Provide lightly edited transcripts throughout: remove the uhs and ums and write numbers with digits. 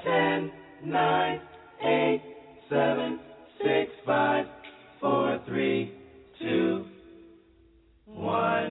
10, 9, 8, 7, 6, 5, 4, 3, 2, 1.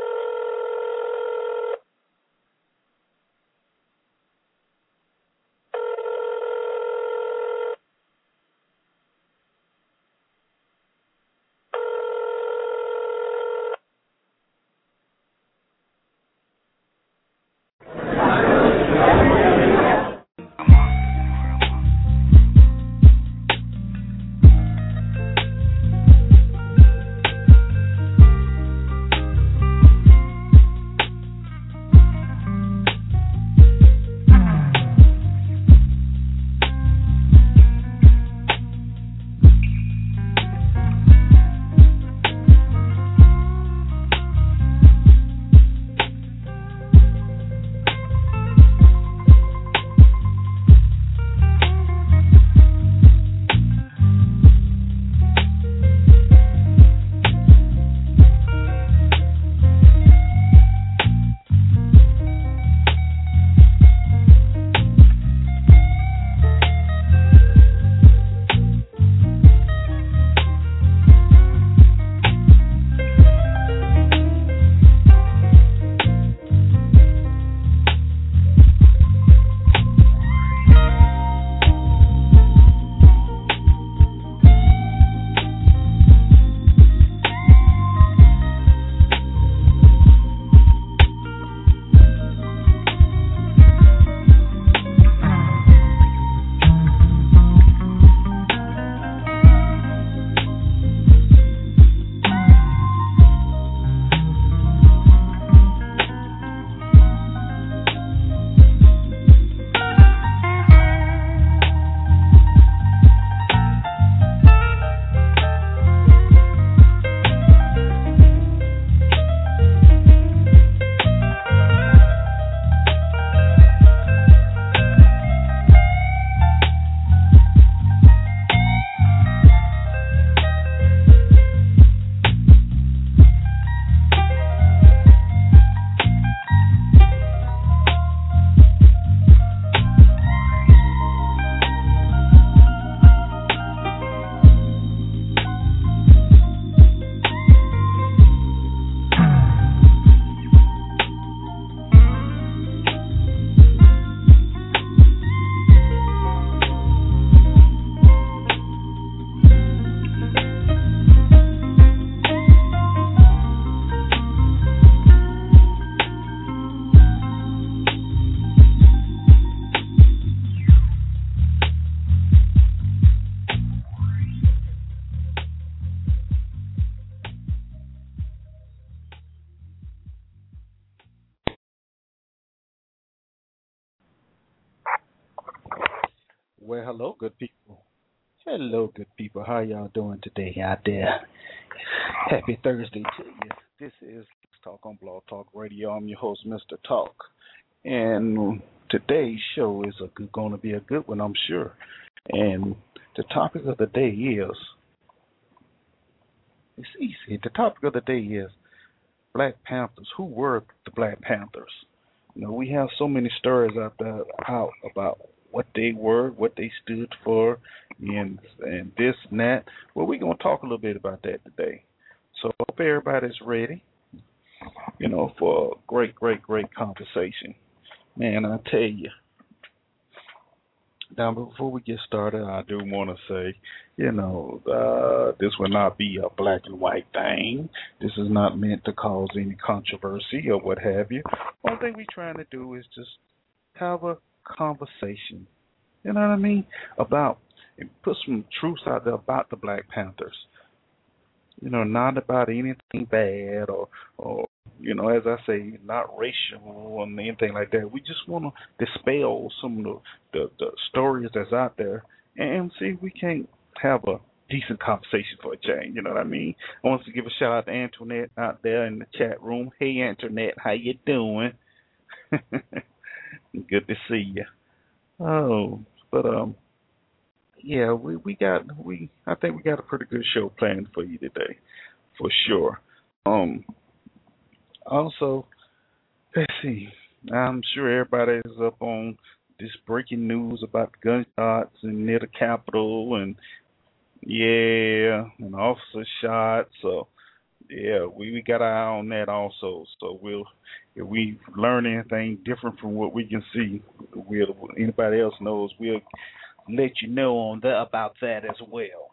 Well, hello, good people. Hello, good people. How y'all doing today out there? Happy Thursday to you. This is Let's Talk on Blog Talk Radio. I'm your host, Mr. Talk, and today's show is going to be a good one, I'm sure. And the topic of the day is it's easy. The topic of the day is Black Panthers. Who were the Black Panthers? We have so many stories out about what they were, what they stood for, and this and that. Well, we're gonna talk a little bit about that today. So I hope everybody's ready, for a great, great, great conversation. Man, I tell you. Now, before we get started, I do want to say, this will not be a black and white thing. This is not meant to cause any controversy or what have you. One thing we're trying to do is just have a conversation, you know what I mean, about and put some truths out there about the Black Panthers. Not about anything bad or as I say, not racial or anything like that. We just want to dispel some of the stories that's out there and see if we can't have a decent conversation for a change. You know what I mean? I want to give a shout out to Antoinette out there in the chat room. Hey, Antoinette, how you doing? Good to see you. Oh, but yeah, I think we got a pretty good show planned for you today, for sure. Also, let's see. I'm sure everybody is up on this breaking news about gunshots and near the Capitol, and yeah, an officer shot. So yeah, we got our eye on that also. So we'll if we learn anything different from what we can see, we'll anybody else knows, we'll let you know on that about that as well.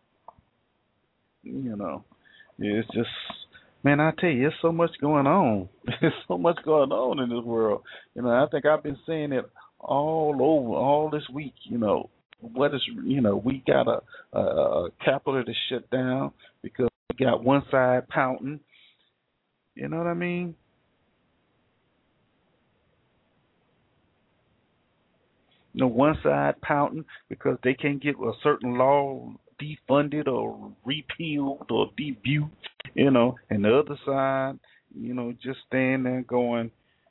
You know, it's just man, I tell you, there's so much going on. There's so much going on in this world. I think I've been saying it all over all this week. What is we got a capital to shut down because we got one side pouting. You know what I mean? One side pouting because they can't get a certain law defunded or repealed or debuted, and the other side, just stand there going,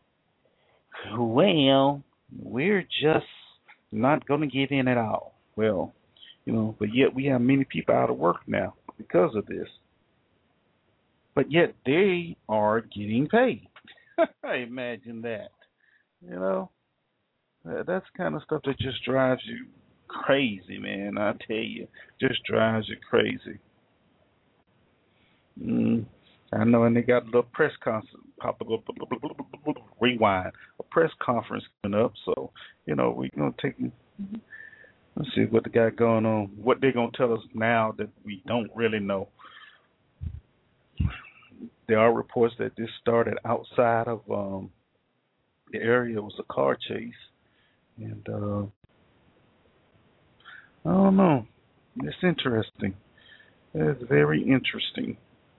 well, we're just not going to give in at all. Well, but yet we have many people out of work now because of this. But yet they are getting paid. Imagine that. That's the kind of stuff that just drives you crazy, man. I tell you, just drives you crazy. I know, and they got a little press conference, rewind, a press conference coming up. So, we're gonna take. Let's see what they got going on. What they're gonna tell us now that we don't really know. There are reports that this started outside of the area. It was a car chase, and I don't know. It's interesting. It's very interesting.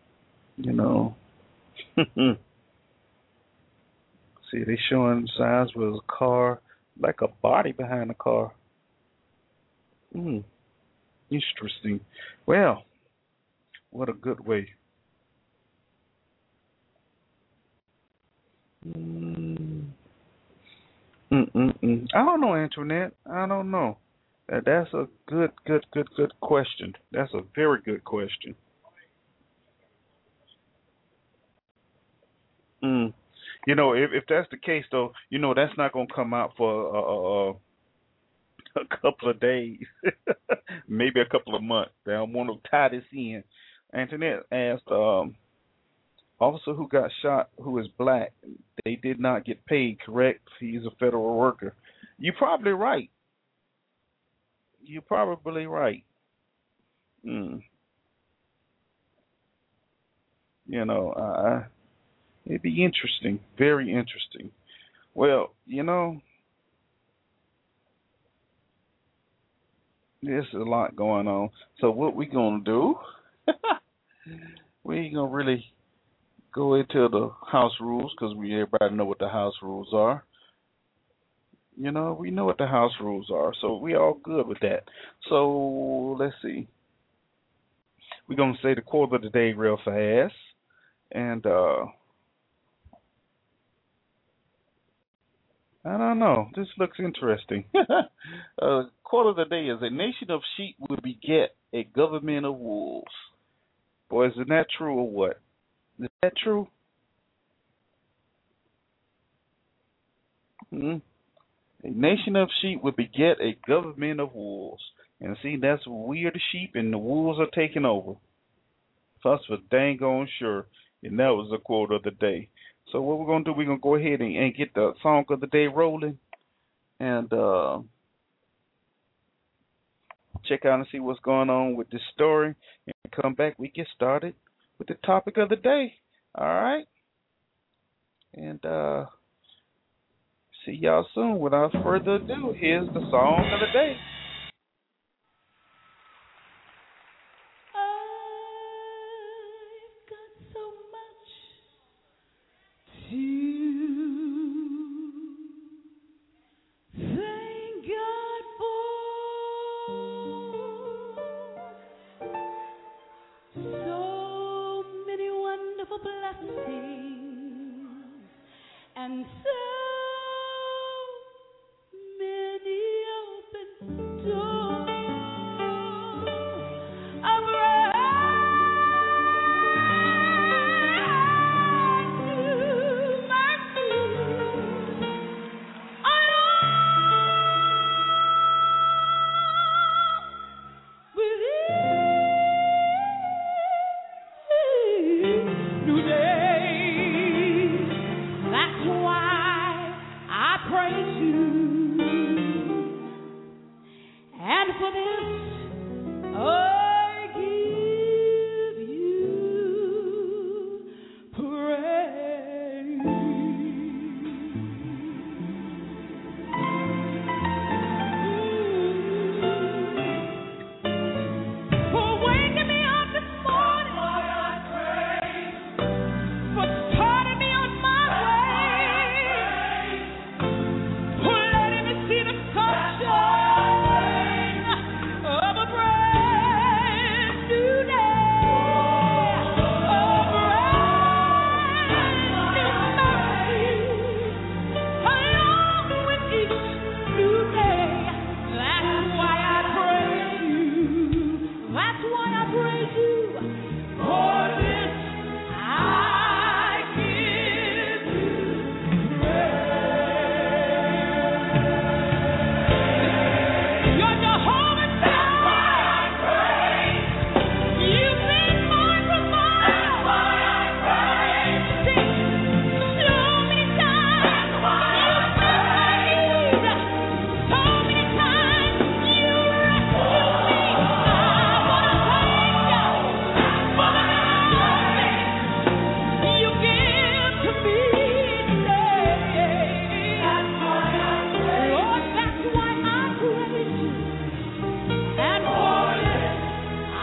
See, they showing signs with a car, like a body behind the car. Interesting. Well, what a good way. I don't know, Antoinette. I don't know. That's a good question. That's a very good question. If that's the case, though, that's not going to come out for a couple of days, maybe a couple of months. I want to tie this in. Antoinette asked, officer who got shot who is black, they did not get paid, correct? He's a federal worker. You're probably right. You're probably right. Mm. It'd be interesting, very interesting. Well, there's a lot going on. So what we gonna do? We ain't gonna really go into the house rules because everybody know what the house rules are. We know what the house rules are, so we all good with that. So let's see. We're gonna say the quote of the day real fast, and I don't know. This looks interesting. Quote of the day is: "A nation of sheep will beget a government of wolves." Boy, isn't that true or what? Is that true? Hmm? A nation of sheep will beget a government of wolves. And see, that's we are the sheep and the wolves are taking over. That's for dang on sure. And that was the quote of the day. So what we're going to do, we're going to go ahead and get the song of the day rolling. And check out and see what's going on with this story. And come back, we get started with the topic of the day. All right? And see y'all soon. Without further ado, here's the song of the day. I've got so much to thank God for. So many wonderful blessings and so many open for this, I give you praise. For waking me up this morning, for starting me on my way, for letting me see the sunshine of a brand new day, a brand new mercy, along with each new day. That's why I praise you. That's why I praise you. For this I give you praise. You're Jehovah Jireh. You've been my provider. So many times you've been so many times you rescued me. I wanna thank you for the mercy you give to me today. Lord, that's why I praise you. And for this I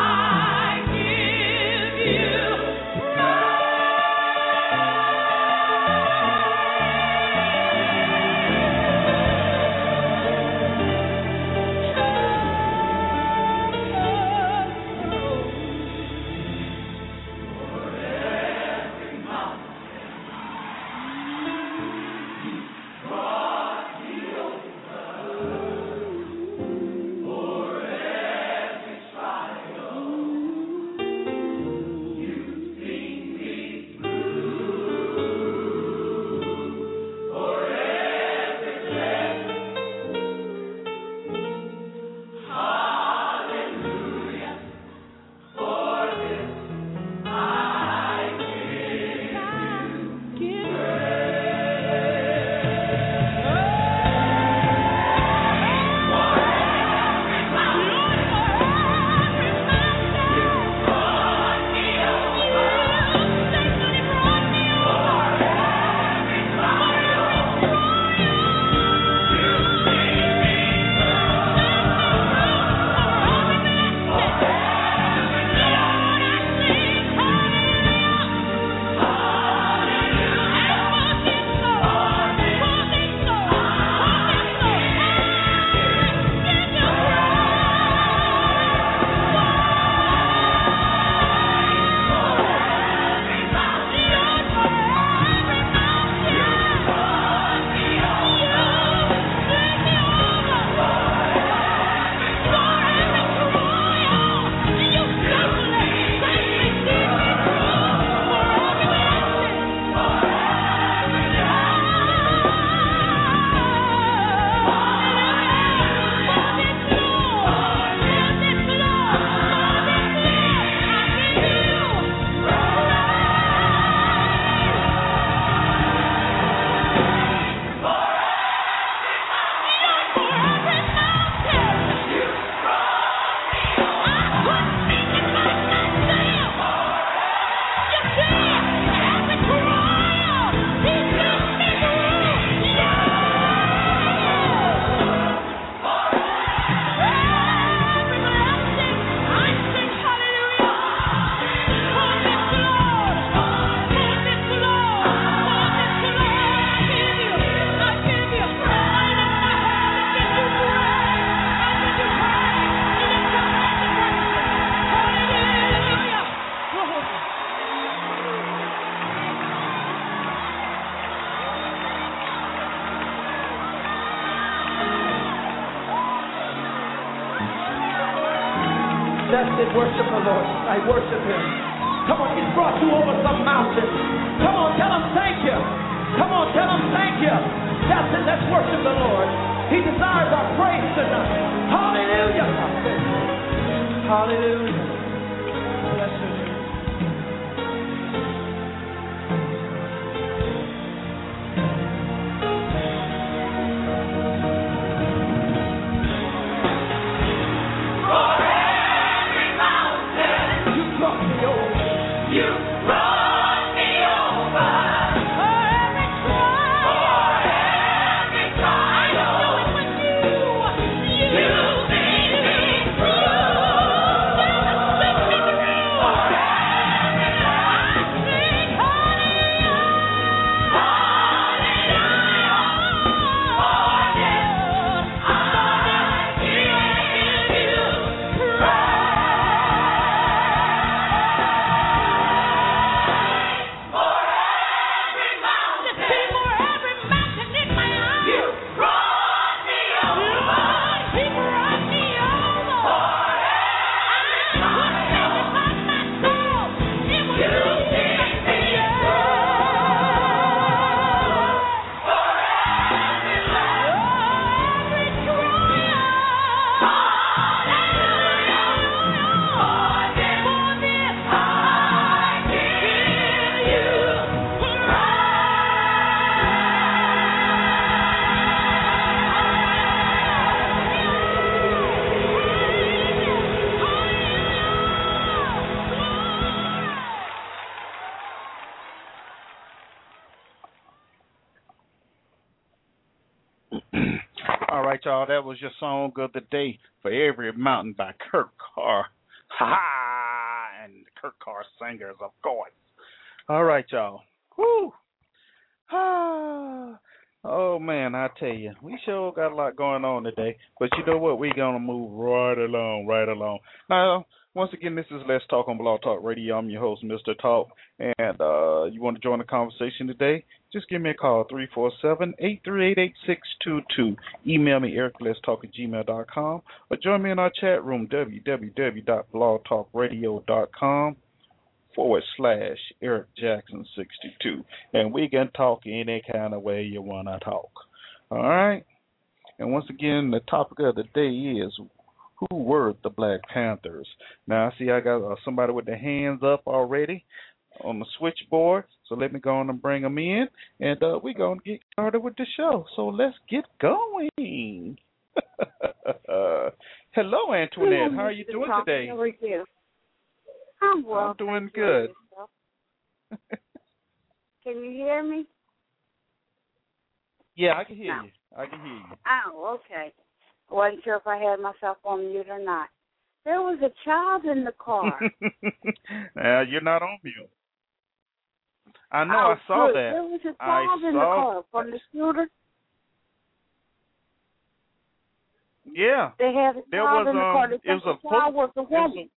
give you That's it. Worship the Lord. I worship Him. Come on, He's brought you over some mountains. Come on, tell Him thank you. Come on, tell Him thank you. That's it. Let's worship the Lord. He desires our praise tonight. Hallelujah. Hallelujah. Bless your name. right, y'all. That was your song of the day, For Every Mountain by Kurt Carr. Ha! And Kurt Carr singers, of course. All right, y'all. Woo! Ah. Oh, man, I tell you, we sure got a lot going on today. But you know what? We're going to move right along, right along. Now, once again, this is Let's Talk on Blog Talk Radio. I'm your host, Mr. Talk. And you want to join the conversation today? Just give me a call, 347-838-8622. Email me, ericletstalk@gmail.com. Or join me in our chat room, www.blogtalkradio.com/Eric Jackson 62, and we can talk any kind of way you want to talk. All right? And once again, the topic of the day is, who were the Black Panthers? Now, I see I got somebody with their hands up already on the switchboard, so let me go on and bring them in, and we're going to get started with the show. So let's get going. Hello, Antoinette. How are you doing today? How are you? I'm well. I'm doing good. Can you hear me? Yeah, I can hear you. I can hear you. Oh, okay. I wasn't sure if I had myself on mute or not. There was a child in the car. You're not on mute. I know. I saw good. that. There was a child in the car from the shooter. Yeah. They had a child in the car. They said the child was a woman.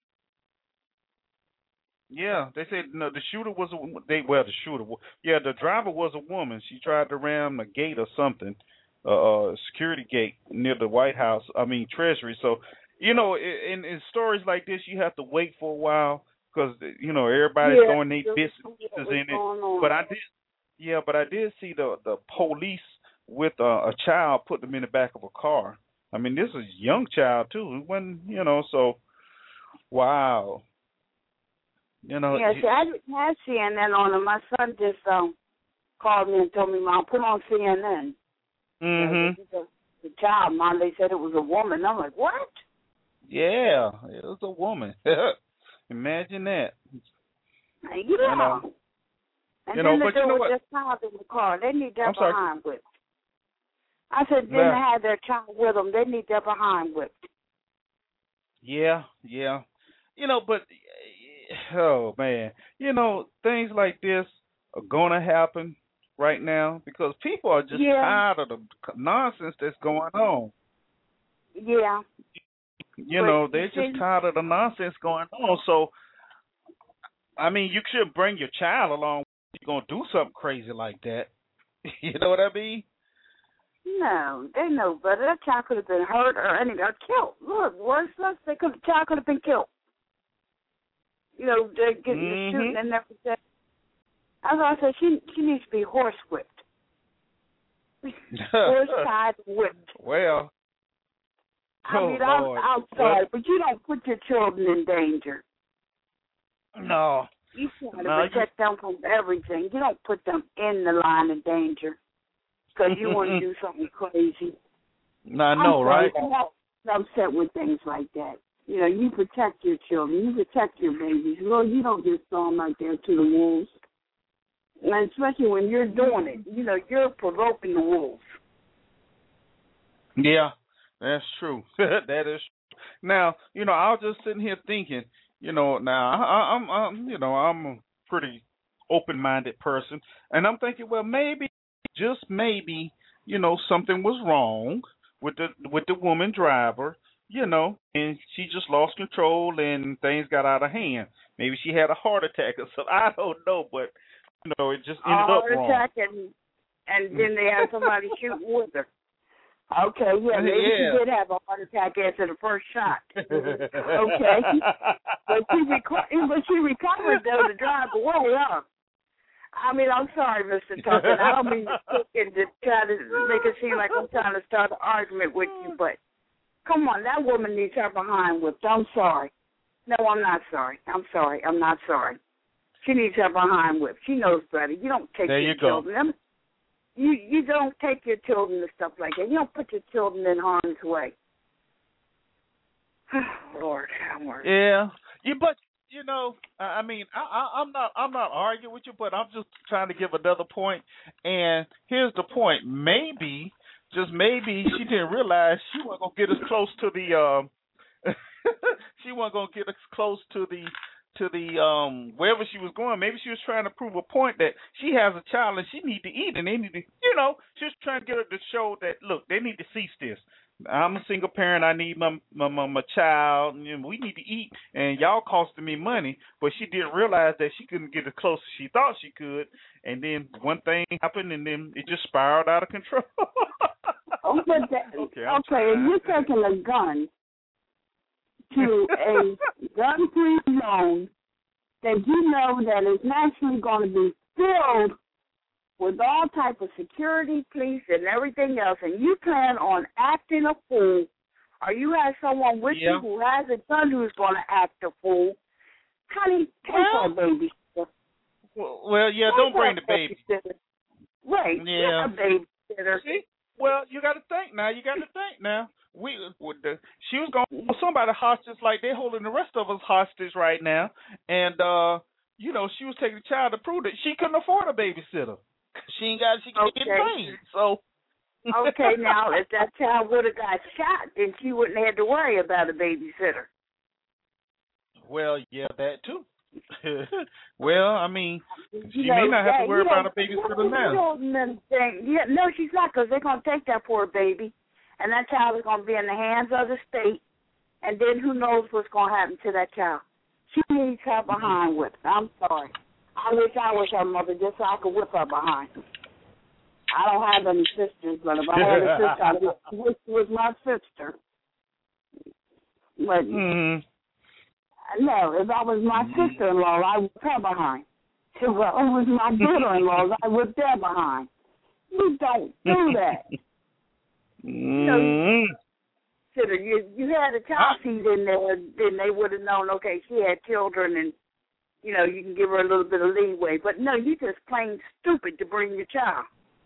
Yeah, they said no. The shooter was the driver was a woman. She tried to ram a gate or something, security gate near the White House. Treasury. So, in stories like this, you have to wait for a while because everybody's throwing their business in it. But I did see the police with a child put them in the back of a car. This is a young child too. It wasn't, so wow. See, I didn't have CNN on, and my son just called me and told me, Mom, put on CNN. Mm-hmm. The child, Mom, they said it was a woman. I'm like, what? Yeah, it was a woman. Imagine that. Yeah. And then the dude with their child in the car. They need their behind whipped. I said, didn't they have their child with them? They need their behind whipped. Yeah. But... Oh, man. Things like this are going to happen right now because people are just tired of the nonsense that's going on. Yeah. They're just tired of the nonsense going on. So, you should bring your child along if you're going to do something crazy like that. You know what I mean? No, they know better. That child could have been hurt or killed. Look, worse, the child could have been killed. They're getting the shooting and everything. I said, she needs to be horsewhipped. Horse-tied whipped. Well, I'm sorry, but you don't put your children in danger. No. You try to protect them from everything. You don't put them in the line of danger because you want to do something crazy. I know, right? I'm upset with things like that. You protect your children. You protect your babies. Lord, you don't just throw them out there to the wolves. And especially when you're doing it, you're provoking the wolves. Yeah, that's true. That is true. Now, I was just sitting here thinking, I'm a pretty open-minded person, and I'm thinking, well, maybe, just maybe, something was wrong with the woman driver. And she just lost control and things got out of hand. Maybe she had a heart attack or something. I don't know, but, it just ended up wrong. A heart attack and then they had somebody shooting with her. Okay, maybe she did have a heart attack after the first shot. Okay. But she recovered, though, to drive away, huh? I'm sorry, Mr. Tucker. I don't mean to try to make it seem like I'm trying to start an argument with you, but come on, that woman needs her behind whipped. I'm sorry. No, I'm not sorry. I'm sorry. I'm not sorry. She needs her behind whipped. She knows better. You don't take your children. You don't take your children to stuff like that. You don't put your children in harm's way. Lord, have mercy. Yeah. But I'm not arguing with you, but I'm just trying to give another point. And here's the point: maybe just maybe she didn't realize she wasn't gonna get as close to the she wasn't gonna get as close to the wherever she was going. Maybe she was trying to prove a point that she has a child and she need to eat, and they need to, she was trying to get her to show that, look, they need to cease this. I'm a single parent. I need my child. And we need to eat, and y'all costing me money. But she didn't realize that she couldn't get as close as she thought she could, and then one thing happened, and then it just spiraled out of control. Okay, if you're taking a gun to a gun-free zone that you know that is naturally going to be filled with all type of security, police, and everything else, and you plan on acting a fool, or you have someone with you who has a son who's going to act a fool, honey, take our baby. Don't bring the baby. Right, yeah. A babysitter. See? Well, you got to think now. She was going to hold somebody hostage like they're holding the rest of us hostage right now, and she was taking the child to prove that she couldn't afford a babysitter. She can't get paid. So. Okay, now if that child would have got shot, then she wouldn't have had to worry about a babysitter. Well, yeah, that too. Well, I mean, she may not have to worry about a babysitter now. No, she's not, because they're going to take that poor baby, and that child is going to be in the hands of the state, and then who knows what's going to happen to that child. She needs her behind whipped. I'm sorry. I wish I was her mother just so I could whip her behind. I don't have any sisters, but if I had a sister, I wish she was my sister. But no, if I was my sister-in-law, I would whip her behind. If I was my daughter-in-law, I would whip her behind. You don't do that. You had a child seat in there, then they would have known, okay, she had children, and, you can give her a little bit of leeway. But, no, you just plain stupid to bring your child.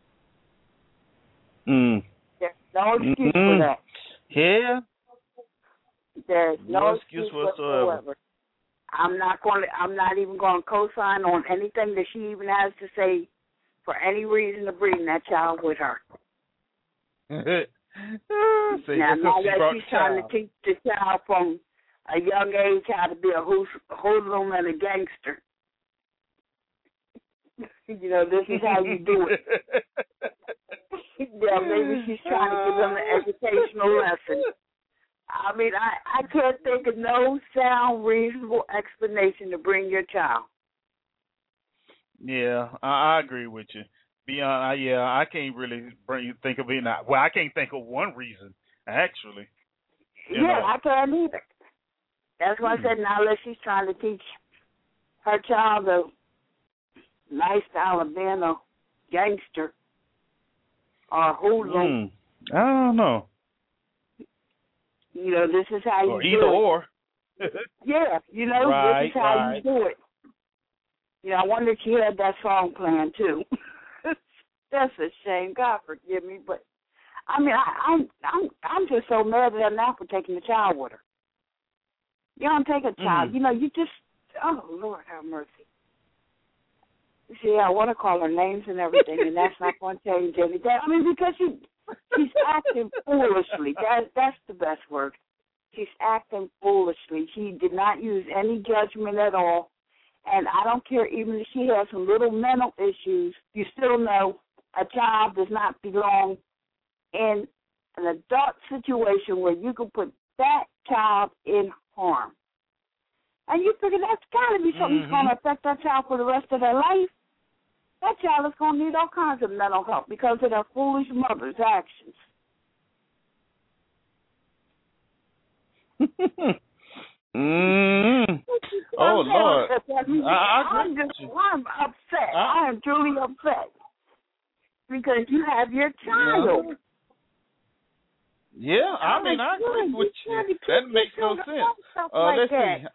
There's no excuse for that. Yeah. There's no excuse whatsoever. I'm not even going to co-sign on anything that she even has to say for any reason to bring that child with her. Now that she's trying to teach the child from a young age how to be a hoodlum and a gangster. This is how you do it. Yeah, maybe she's trying to give them an educational lesson. I mean, I can't think of no sound, reasonable explanation to bring your child. Yeah, I agree with you. I can't really think of it. Well, I can't think of one reason, actually. I can't either. That's why I said now unless she's trying to teach her child a lifestyle of being a gangster or a hoodlum. I don't know. This is how you do it. Either or. Yeah, right, this is how you do it. I wonder if she had that song playing too. That's a shame. God forgive me, but I mean, I'm just so mad at her now for taking the child with her. You don't take a child. You just, oh Lord have mercy. See, I want to call her names and everything, and that's not going to change anything. I mean, because she's acting foolishly. That's the best word. She's acting foolishly. She did not use any judgment at all. And I don't care, even if she has some little mental issues, you still know a child does not belong in an adult situation where you can put that child in harm. And you figure that's got to be something that's going to affect that child for the rest of their life. That child is going to need all kinds of mental help because of their foolish mother's actions. Oh, Lord. I'm upset. I am truly upset because you have your child. Yeah, I mean, I agree with you. That makes no sense. Let's see.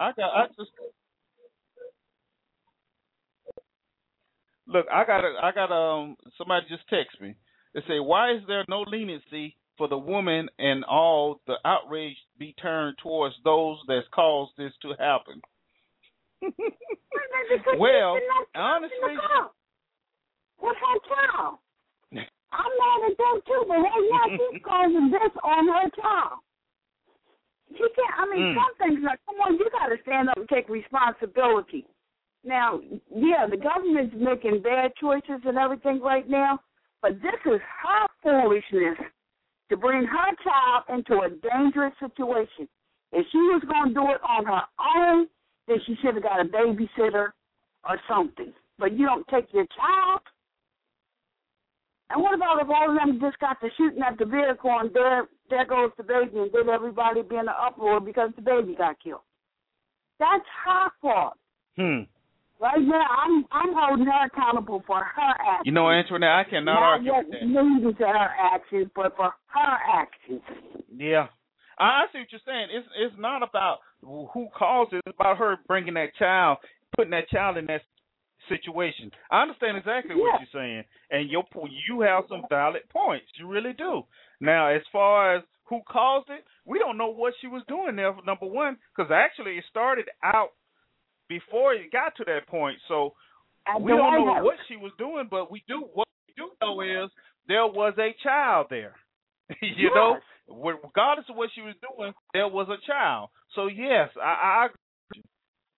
I got somebody just text me. They say, why is there no leniency for the woman and all the outrage be turned towards those that's caused this to happen? Well, honestly, what's her child? I'm mad at them too, but right now she's causing this on her child. She can't. I mean, some things like, come on, you got to stand up and take responsibility. Now, yeah, the government's making bad choices and everything right now, but this is her foolishness to bring her child into a dangerous situation. If she was going to do it on her own, then she should have got a babysitter or something. But you don't take your child. And what about if all of them just got to shooting at the vehicle and there goes the baby, and then everybody be in an uproar because the baby got killed? That's her fault. Right now, I'm holding her accountable for her actions. You know, Antoinette, I cannot argue with that. Not leading to her actions, but for her actions. Yeah. I see what you're saying. It's not about who caused it. It's about her bringing that child, putting that child in that situation. I understand exactly what you're saying, and you have some valid points. You really do. Now, as far as who caused it, we don't know what she was doing there, number one, because actually it started out before it got to that point. So we don't know what she was doing, but what we do know is there was a child there. You know, regardless of what she was doing, there was a child. So yes, I agree with you.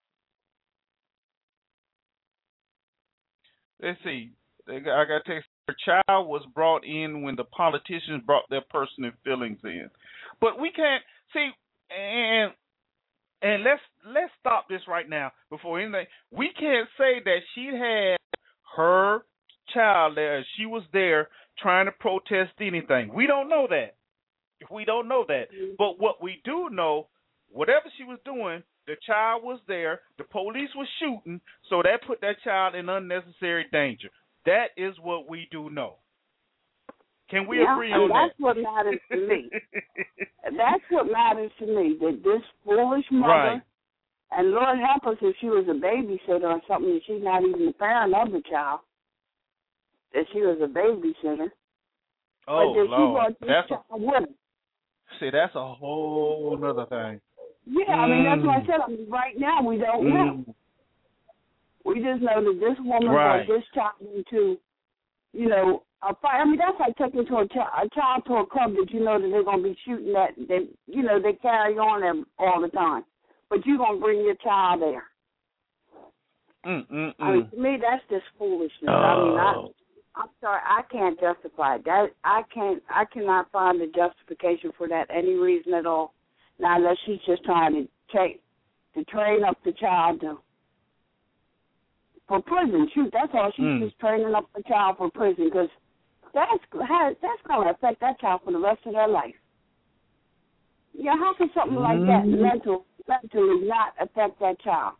Let's see. I got to text. Her child was brought in when the politicians brought their personal feelings in. But we can't see, and let's stop this right now before anything. We can't say that she had her child there. She was there trying to protest anything. We don't know that. We don't know that. But what we do know, whatever she was doing, the child was there. The police was shooting, so that put that child in unnecessary danger. That is what we do know. Can we agree on that? That's what matters to me. That's what matters to me, that this foolish mother, and Lord help us if she was a babysitter or something, and she's not even the parent of the child, that she was a babysitter. Oh, Lord. See, that's a whole other thing. Yeah, I mean, that's what I said. I mean, right now, we don't know. We just know that this woman brought this child into, you know, a fight. I mean, that's like taking a child to a club that you know that they're going to be shooting at. They, you know, they carry on them all the time. But you're going to bring your child there. I mean, to me, that's just foolishness. I mean, I'm sorry, I can't justify that. I cannot find a justification for that, any reason at all. Now, unless she's just trying to train up the child for prison. Shoot, that's all. She's just training up the child for prison, because that's going to affect that child for the rest of their life. Yeah, how can something like that mentally not affect that child?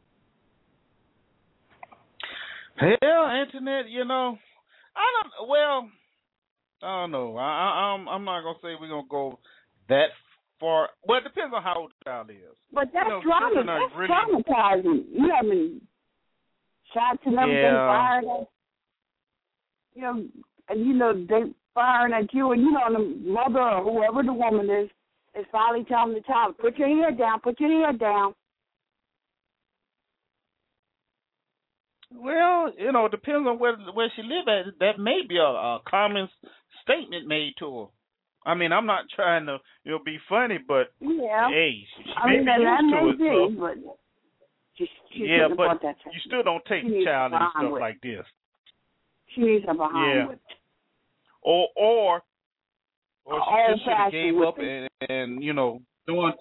Hell, Antoinette, you know, I don't know. I'm not gonna say we're gonna go that far. Well, it depends on how old the child is. But that's traumatizing. You having shots and everything fired at, you know, and you know they firing at you, and you know the mother or whoever the woman is finally telling the child, "Put your head down. Put your head down." Well, you know, it depends on where she live at. That may be a common statement made to her. I mean, I'm not trying to, you know, be funny, but hey, she may be used to it. But she but you still don't take the child and stuff like this. She needs her behind with it. Or she just should have gave up and you know, doing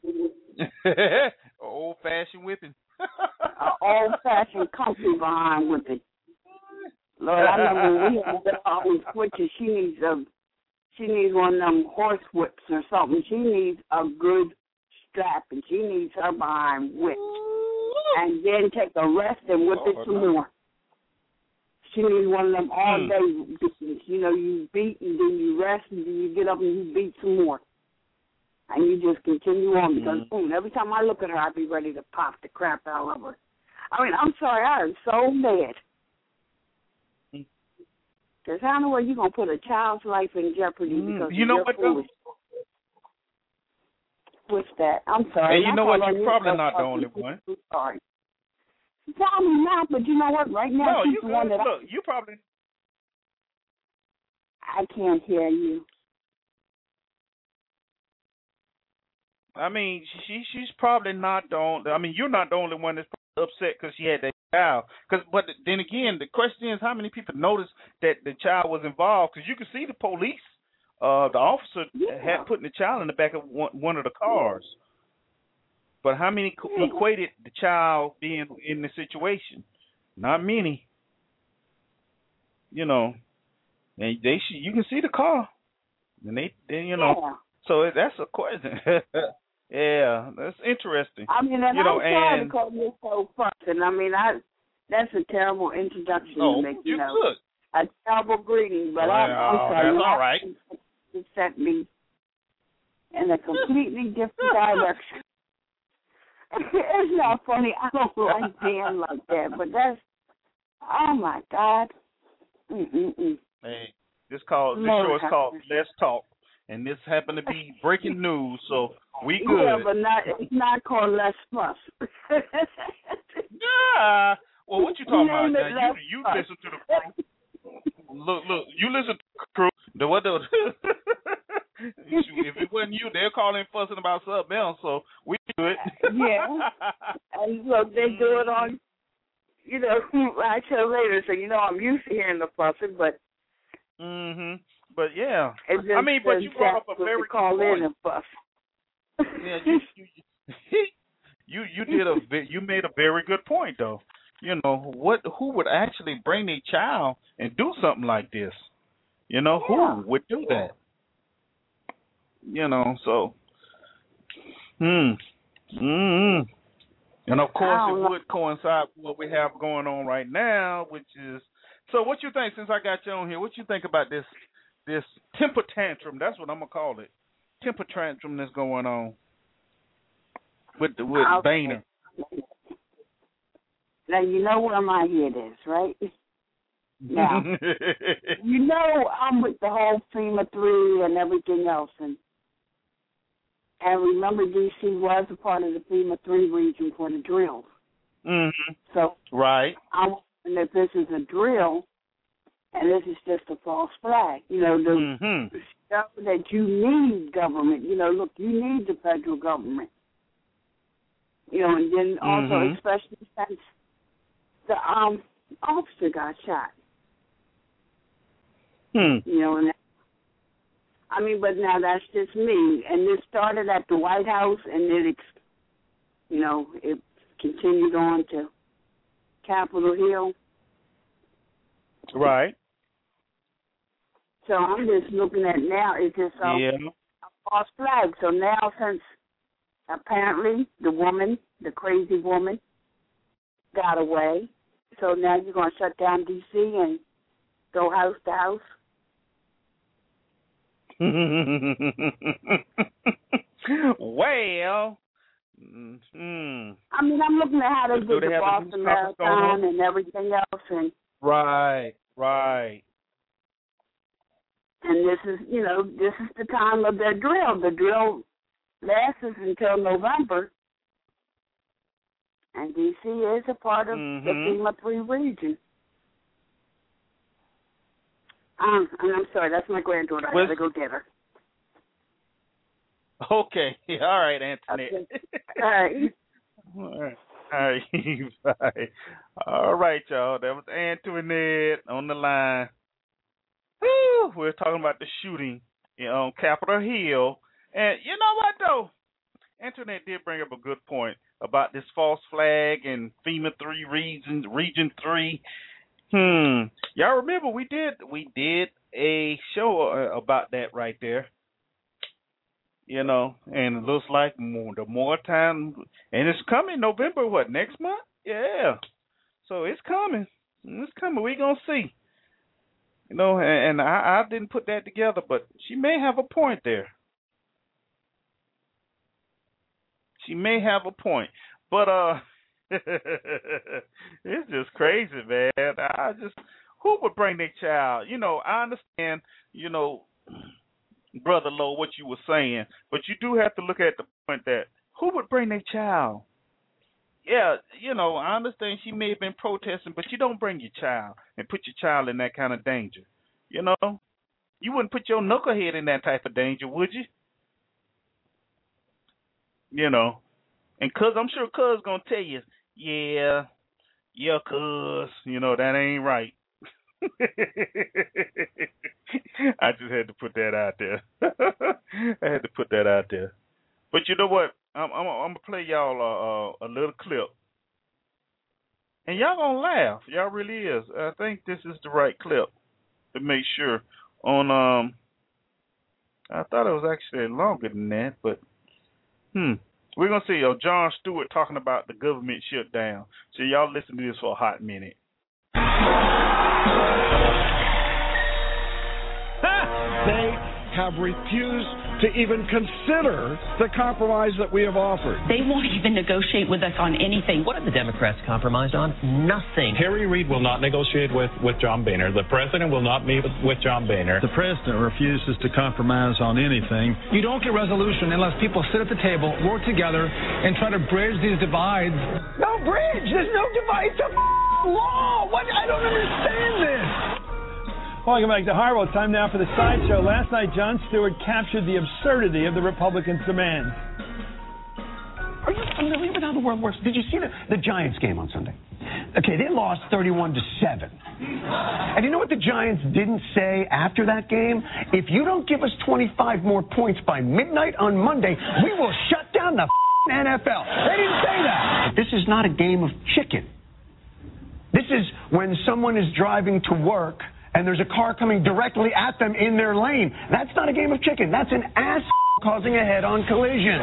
old-fashioned whipping. Old-fashioned comfy behind with it. Lord, I remember when we had all these switches. She needs one of them horse whips or something. She needs a good strap, and she needs her behind whipped. And then take a rest and whip it some more. She needs one of them all-day beatings. You know, you beat, and then you rest, and then you get up and you beat some more. And you just continue on, because every time I look at her, I'd be ready to pop the crap out of her. I mean, I'm sorry, I am so mad. Because how in the world are you going to put a child's life in jeopardy because you know what, foolish? What's that? I'm sorry. Hey, you know what? You're probably not the only one. I'm sorry. Probably not, but you know what? Right now, she's the one that look, you probably... I can't hear you. I mean, she's probably not the only. I mean, you're not the only one that's upset because she had that child. But then again, the question is, how many people noticed that the child was involved? Because you can see the police, the officer had putting the child in the back of one of the cars. But how many equated the child being in the situation? Not many. You know, and you can see the car, and they you know. Yeah. So that's a question. Yeah, that's interesting. I mean, and I'm sorry to call you so fussing. I mean, that's a terrible introduction to make. You know, good. A terrible greeting, but I'm sorry. That's all right. It sent me in a completely different direction. It's not funny. I don't like being like that, but that's, oh my God. Hey, this show is called Let's Talk, and this happened to be breaking news, so we good. Yeah, but it's not called Let's Fuss. Yeah. Well, what you talking about? Now, you listen to the crew. Look, you listen to the crew. If it wasn't you, they're calling fussing about something else, so we do it. Yeah. And look, they do it on, you know, I tell later, so you know I'm used to hearing the fussing, but. But yeah, I mean, but you brought up a very good call point. In and fuss. Yeah, you made a very good point though. You know, who would actually bring their child and do something like this? You know, who would do that? You know, so and of course it would coincide with what we have going on right now, which is, so what you think, since I got you on here, what you think about this temper tantrum? That's what I'm gonna call it. Temper tantrum that's going on with Boehner. Now you know where my head is, right? Now you know I'm with the whole FEMA 3 and everything else, and remember DC was a part of the FEMA 3 region for the drills. So right. I'm wondering if this is a drill and this is just a false flag. You know, the stuff that you need government. You know, look, you need the federal government. You know, and then also especially since the officer got shot. You know, and I mean, but now that's just me. And this started at the White House, and it continued on to Capitol Hill. Right. So I'm just looking at now, it's just a false flag. So now, since apparently the crazy woman, got away, so now you're going to shut down D.C. and go house to house? Well, I mean, I'm looking at how they did the Boston Marathon and everything else, and right. And this is the time of their drill. The drill lasts until November, and D.C. is a part of the FEMA 3 region. And I'm sorry, that's my granddaughter. I have to go get her. Okay. All right, Antoinette. Okay. All right. Bye. All right, y'all. That was Antoinette on the line. Woo! We're talking about the shooting on Capitol Hill. And you know what, though? Antoinette did bring up a good point about this false flag and FEMA 3 Region 3. Y'all remember we did a show about that right there. You know, and it looks like the more time, and it's coming November, next month? Yeah. So it's coming. We're going to see. You know, and I didn't put that together, but she may have a point there. She may have a point. But it's just crazy, man. Who would bring their child? You know, I understand, Brother Lowe, what you were saying, but you do have to look at the point that who would bring their child? Yeah, I understand she may have been protesting, but you don't bring your child and put your child in that kind of danger, You wouldn't put your knucklehead in that type of danger, would you? You know, and I'm sure Cuz gonna tell you, yeah, Cuz, you know, that ain't right. I just had to put that out there. But you know what? I'm gonna play y'all a little clip, and y'all gonna laugh. Y'all really is. I think this is the right clip to make sure. On I thought it was actually longer than that, but we're gonna see Jon Stewart talking about the government shutdown. So y'all listen to this for a hot minute. They have refused to even consider the compromise that we have offered. They won't even negotiate with us on anything. What have the Democrats compromised on? Nothing. Harry Reid will not negotiate with John Boehner. The president will not meet with John Boehner. The president refuses to compromise on anything. You don't get resolution unless people sit at the table, work together, and try to bridge these divides. No bridge. There's no divide. It's a law. What? I don't understand this. Welcome back to Harville. Time now for the sideshow. Last night, Jon Stewart captured the absurdity of the Republicans' demands. Are you familiar with how the world works? Did you see the Giants game on Sunday? Okay, they lost 31-7. And you know what the Giants didn't say after that game? If you don't give us 25 more points by midnight on Monday, we will shut down the NFL. They didn't say that. This is not a game of chicken. This is when someone is driving to work and there's a car coming directly at them in their lane. That's not a game of chicken. That's an ass causing a head-on collision.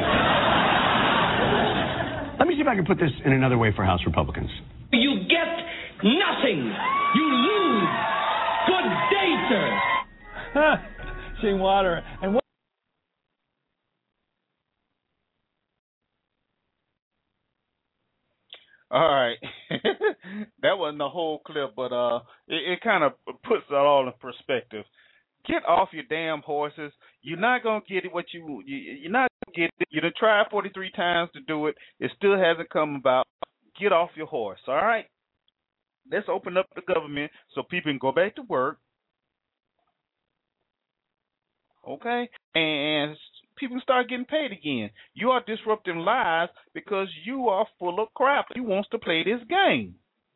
Let me see if I can put this in another way for House Republicans. You get nothing. You lose. Good day, sir. Gene Water. And what? All right. That wasn't the whole clip, but it kind of puts it all in perspective. Get off your damn horses. You're not going to get it you're not going to get it. You done tried 43 times to do it. It still hasn't come about. Get off your horse, all right? Let's open up the government so people can go back to work. Okay? And people start getting paid again. You are disrupting lives because you are full of crap. You wants to play this game.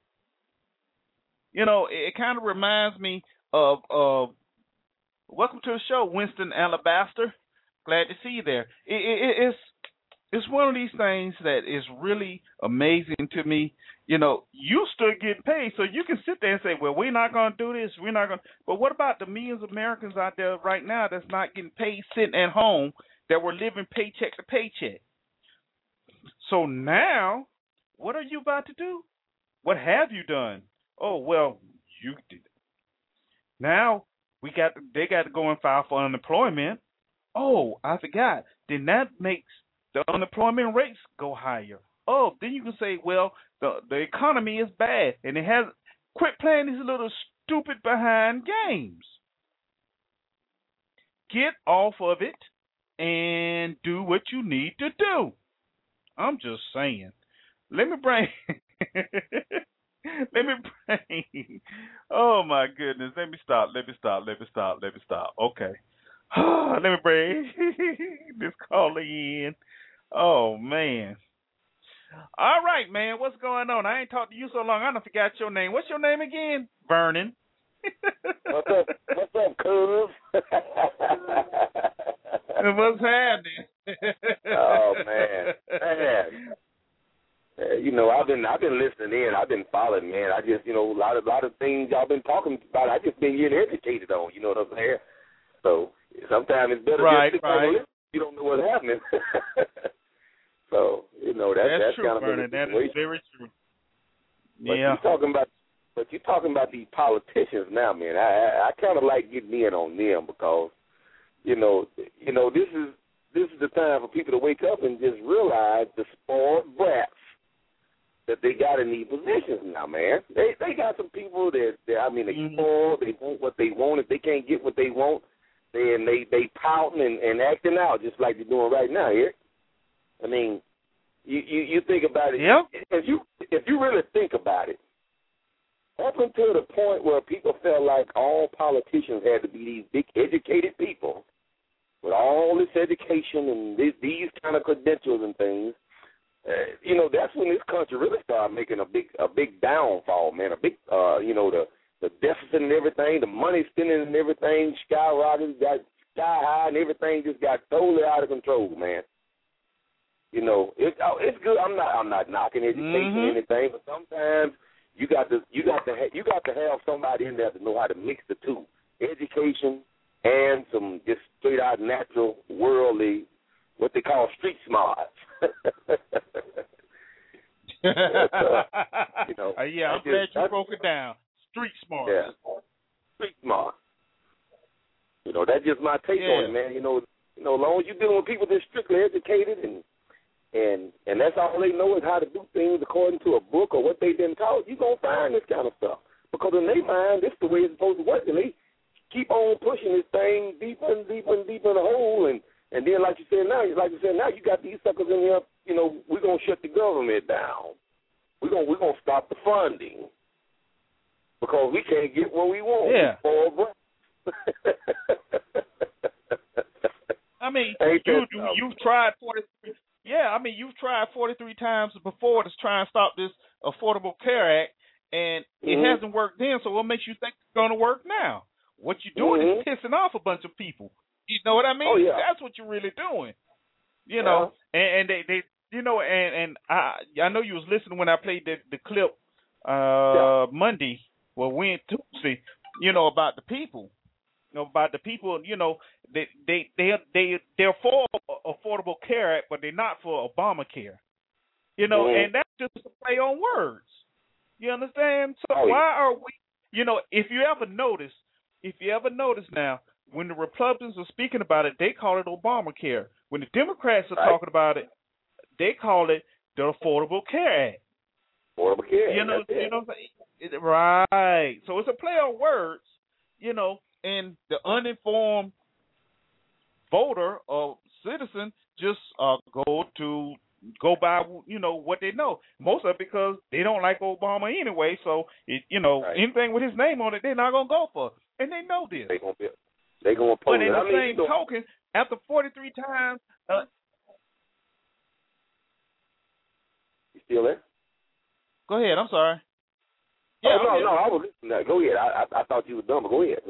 You know, it kind of reminds me of welcome to the show, Winston Alabaster. Glad to see you there. It's one of these things that is really amazing to me. You know, you still getting paid, so you can sit there and say, well, we're not going to do this. We're not going to. But what about the millions of Americans out there right now that's not getting paid sitting at home, that were living paycheck to paycheck? So now, what are you about to do? What have you done? Oh, well, you did it. Now, they got to go and file for unemployment. Oh, I forgot. Then that makes the unemployment rates go higher. Oh, then you can say, well, the economy is bad, and it has quit playing these little stupid behind games. Get off of it and do what you need to do. I'm just saying. Let me bring. Oh my goodness. Let me stop. Okay. Let me bring this caller in. Oh man. All right, man. What's going on? I ain't talked to you so long. I done forgot your name. What's your name again? Vernon. What's up, cuz? What's happening? Oh man. You know, I've been listening in. I've been following, man. I just, you know, a lot of things y'all been talking about. I just been getting educated on. You know what I'm saying? So sometimes it's better just to listen. You don't know what's happening. So you know that's true, kind of Vernon. That is very true. But you're talking about these politicians now, man. I kind of like getting in on them because you know this is the time for people to wake up and just realize the spoiled brats that they got in these positions now, man. They got some people that they spoiled. They want what they want. If they can't get what they want, then they pouting and acting out just like they're doing right now here. I mean, you think about it. Yep. If you really think about it, up until the point where people felt like all politicians had to be these big educated people with all this education and these kind of credentials and things, that's when this country really started making a big downfall, man. A big, the deficit and everything, the money spending and everything skyrocketed, got sky high, and everything just got totally out of control, man. It's good. I'm not knocking education or anything, but sometimes you got to have somebody in there to know how to mix the two, education and some just straight out natural worldly, what they call street smarts. I'm glad you broke it down. Street smarts. Yeah, street smart. That's just my take on it, man. As long as you're dealing with people that's strictly educated and that's all they know is how to do things according to a book or what they've been taught, you're going to find this kind of stuff. Because in their mind, this is the way it's supposed to work, and they keep on pushing this thing deeper and deeper and deeper in the hole, and then like you said now, you got these suckers in here, we're going to shut the government down. We're going to stop the funding because we can't get what we want. Yeah. I mean, you've tried 43. Yeah, I mean, you've tried 43 times before to try and stop this Affordable Care Act, and it hasn't worked then. So what makes you think it's going to work now? What you're doing is pissing off a bunch of people. You know what I mean? Oh, yeah. That's what you're really doing. And they and I know you was listening when I played the clip Monday, Tuesday, about the people. About the people, they're for Affordable Care Act, but they're not for Obamacare. And that's just a play on words. You understand? So why are we? If you ever notice now, when the Republicans are speaking about it, they call it Obamacare. When the Democrats are talking about it, they call it the Affordable Care Act. Affordable Care. Right. So it's a play on words. And the uninformed voter or citizen just go by what they know. Most of it because they don't like Obama anyway. So anything with his name on it, they're not gonna go for, and they know this. They gonna oppose but in it. the same token, after 43 times, you still there? Go ahead. I'm sorry. Yeah, no, I was listening. Go ahead. I thought you were done, but go ahead.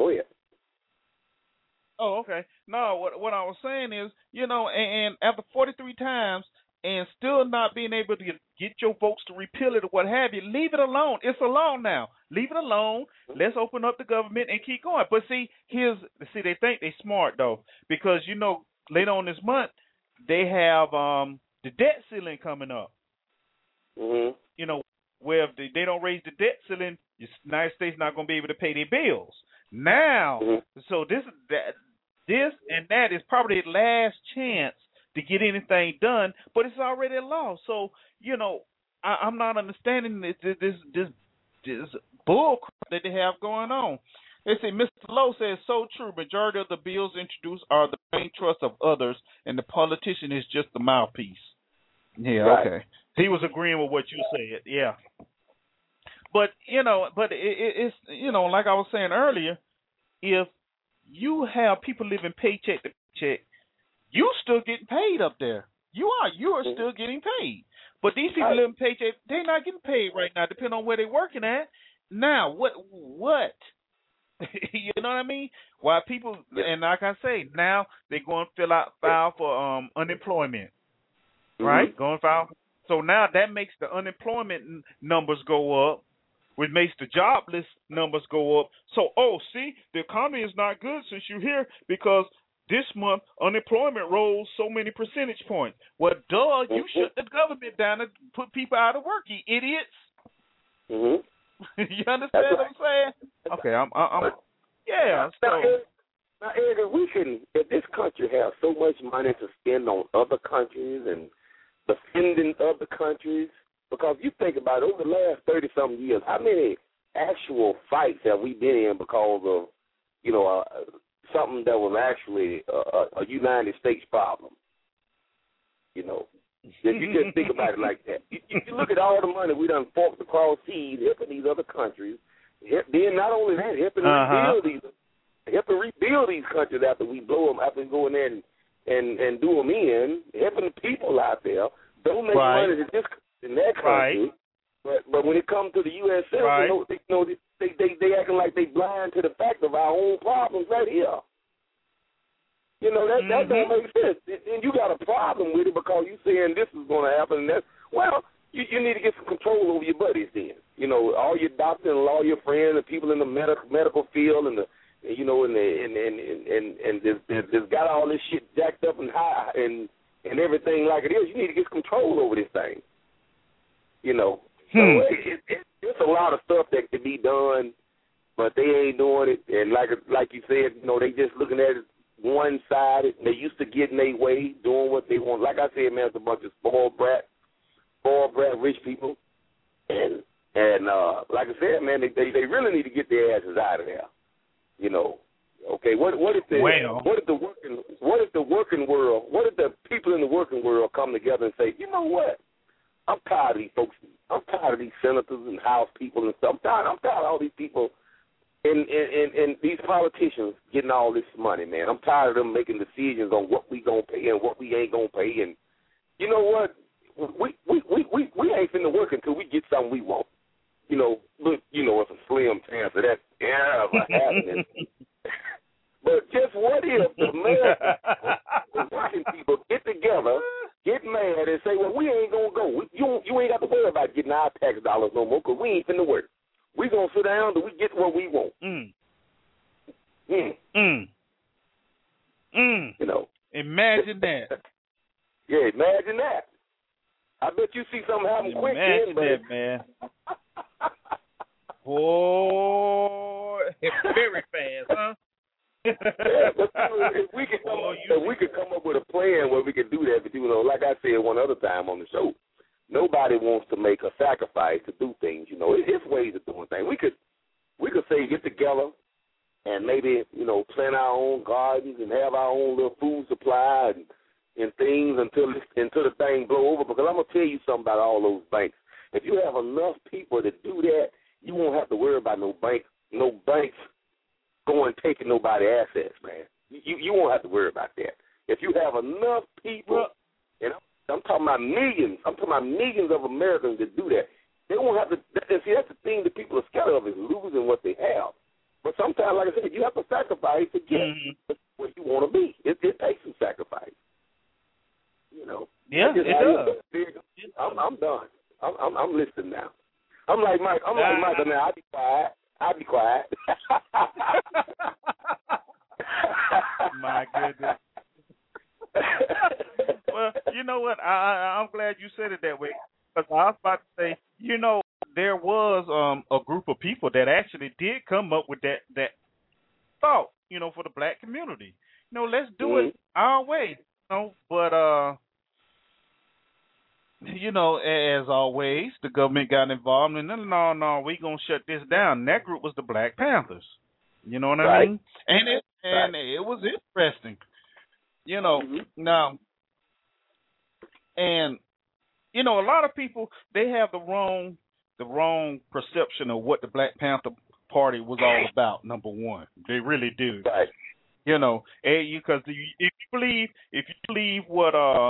Oh, okay. No, what I was saying is, and after 43 times and still not being able to get your votes to repeal it or what have you, leave it alone. It's a law now. Leave it alone. Let's open up the government and keep going. But they think they're smart though, because later on this month they have the debt ceiling coming up. Where if they don't raise the debt ceiling, the United States not going to be able to pay their bills. Now, so this and that is probably the last chance to get anything done, but it's already a law. So, I'm not understanding this bull crap that they have going on. They say, Mr. Lowe says, so true. Majority of the bills introduced are the main trust of others, and the politician is just the mouthpiece. Yeah, right. Okay. He was agreeing with what you said, yeah. But it's like I was saying earlier, if you have people living paycheck to paycheck, you still getting paid up there. You are still getting paid. But these people living paycheck, they're not getting paid right now, depending on where they're working at. Now, what? You know what I mean? Why people, and like I say, now they're going to file for unemployment, right? Going to file. So now that makes the unemployment numbers go up, which makes the jobless numbers go up. So, see, the economy is not good since you're here because this month unemployment rose so many percentage points. Well, you shut the government down and put people out of work, you idiots. You understand what I'm saying? Okay, I'm yeah. Now, Eddie, if this country has so much money to spend on other countries and defending other countries, because you think about it, over the last 30-something years, how many actual fights have we been in because of, something that was actually a United States problem? If you just think about it like that. You look at all the money we done forked across seas, helping these other countries, Then not only that, helping rebuild these countries after we blow them, after we go in there and do them in, helping the people out there. Don't make money to this in that country. But when it comes to the U.S. they acting like they blind to the fact of our own problems right here. You know, that don't make sense. And you got a problem with it because you saying this is going to happen. And that's, well, you need to get some control over your buddies then. You know, all your doctors and all your friends and people in the medical field and there's got all this shit jacked up and high and everything like it is. You need to get control over this thing. You know, so it's a lot of stuff that can be done, but they ain't doing it. And like you said, you know, they just looking at it one-sided. They used to getting their way, doing what they want. Like I said, man, it's a bunch of spoiled brat rich people. And like I said, man, they really need to get their asses out of there. You know, okay, what if the people in the working world come together and say, you know what? I'm tired of these folks. I'm tired of these senators and House people and stuff. I'm tired of all these people and these politicians getting all this money, man. I'm tired of them making decisions on what we gonna pay and what we ain't gonna pay. And you know what? We ain't finna work until we get something we want. You know, look, you know, it's a slim chance of that ever happening. But just what if the working people get together, get mad, and say, well, we ain't going to go. You ain't got to worry about getting our tax dollars no more because we ain't finna work. We going to sit down until we get what we want. You know. Imagine that. Yeah, imagine that. I bet you see something happen quick. Imagine that, man. Oh, very fast, huh? Yeah, but if we could come up with a plan where we could do that, but you know, like I said one other time on the show, nobody wants to make a sacrifice to do things. You know, it's ways of doing things. We could say get together and maybe, you know, plant our own gardens and have our own little food supply and things until the thing blow over. Because I'm gonna tell you something about all those banks. If you have enough people to do that, you won't have to worry about no banks going taking nobody assets, man. You won't have to worry about that. If you have enough people, and I'm talking about millions. I'm talking about millions of Americans that do that. They won't have to. And see, that's the thing that people are scared of is losing what they have. But sometimes, like I said, you have to sacrifice to get where you want to be. It takes some sacrifice. You know. Yeah, it does. I'm done. I'm listening now. I'm like Mike. I'm like Michael now. I'll be quiet. My goodness. Well, you know what? I'm glad you said it that way. Because I was about to say, you know, there was a group of people that actually did come up with that thought, you know, for the black community. You know, let's do it our way. You know, but you know, as always, the government got involved, and no, we gonna shut this down. And that group was the Black Panthers. You know what I mean? And it was interesting. You know, now, and you know, a lot of people, they have the wrong perception of what the Black Panther Party was all about. Number one, they really do. Right. You know, because if you believe what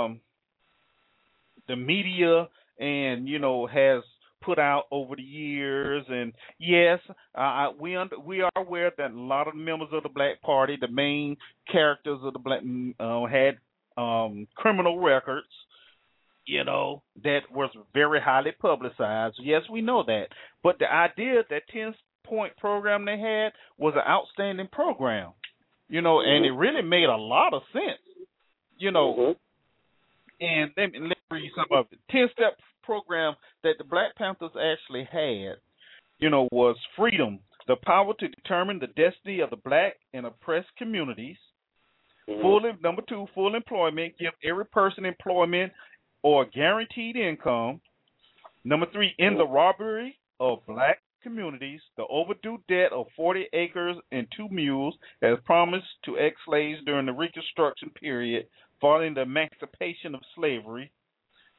the media and, you know, has put out over the years, and yes, we are aware that a lot of members of the Black Party, the main characters of the Black, had criminal records, you know, that was very highly publicized. Yes, we know that. But the idea that 10-point program they had was an outstanding program, you know, and it really made a lot of sense, you know. And let me read you some of it. 10-step program that the Black Panthers actually had, you know, was freedom, the power to determine the destiny of the black and oppressed communities. Number 2, full employment, give every person employment or guaranteed income. Number 3, end the robbery of black communities, the overdue debt of 40 acres and 2 mules as promised to ex-slaves during the Reconstruction period following the emancipation of slavery.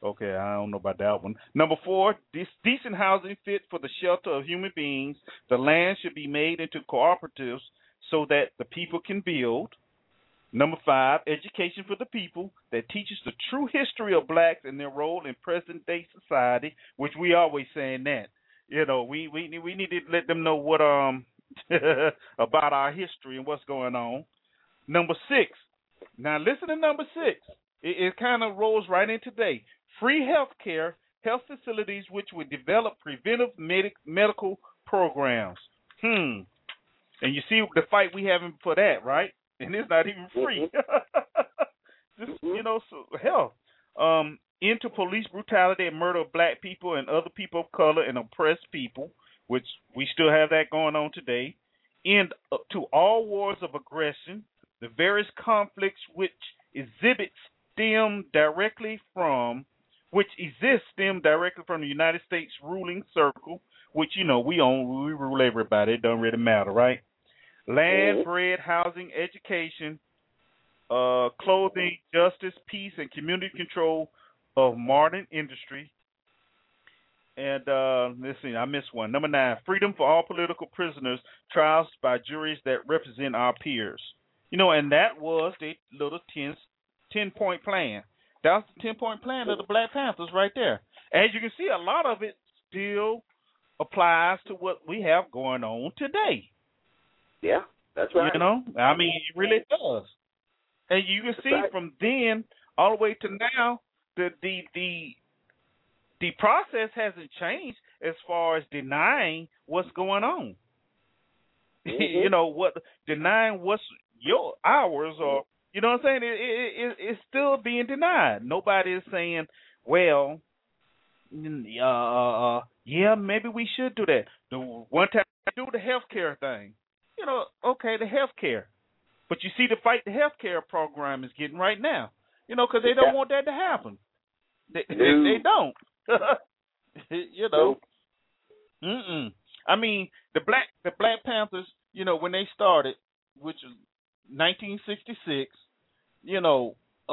Okay, I don't know about that one. Number 4, decent housing fit for the shelter of human beings. The land should be made into cooperatives so that the people can build. Number 5, education for the people that teaches the true history of blacks and their role in present-day society, which we always saying that. You know, we need to let them know what about our history and what's going on. Number 6. Now listen to number 6. It kind of rolls right in today. Free health care, health facilities which would develop preventive medical programs. And you see the fight we having for that, right? And it's not even free. Just, you know, so health. Into police brutality and murder of black people and other people of color and oppressed people, which we still have that going on today. End to all wars of aggression, the various conflicts which stem directly from the United States ruling circle, which, you know, we rule everybody. It doesn't really matter, right? Land, bread, housing, education, clothing, justice, peace, and community control of modern industry. And let's see, I missed one. Number 9, freedom for all political prisoners, trials by juries that represent our peers. You know, and that was the little 10-point plan. That was the 10-point plan of the Black Panthers right there. As you can see, a lot of it still applies to what we have going on today. Yeah, that's right. You know, I mean, it really does. And you can see from then all the way to now, the process hasn't changed as far as denying what's going on. You know, denying what's ours, or you know what I'm saying? It's still being denied. Nobody is saying, well, yeah, maybe we should do that. The one time I do the healthcare thing, you know, okay, the healthcare, but you see the fight the healthcare program is getting right now, you know, because they don't want that to happen. They don't. You know. I mean, the Black Panthers, you know, when they started, which was 1966, you know,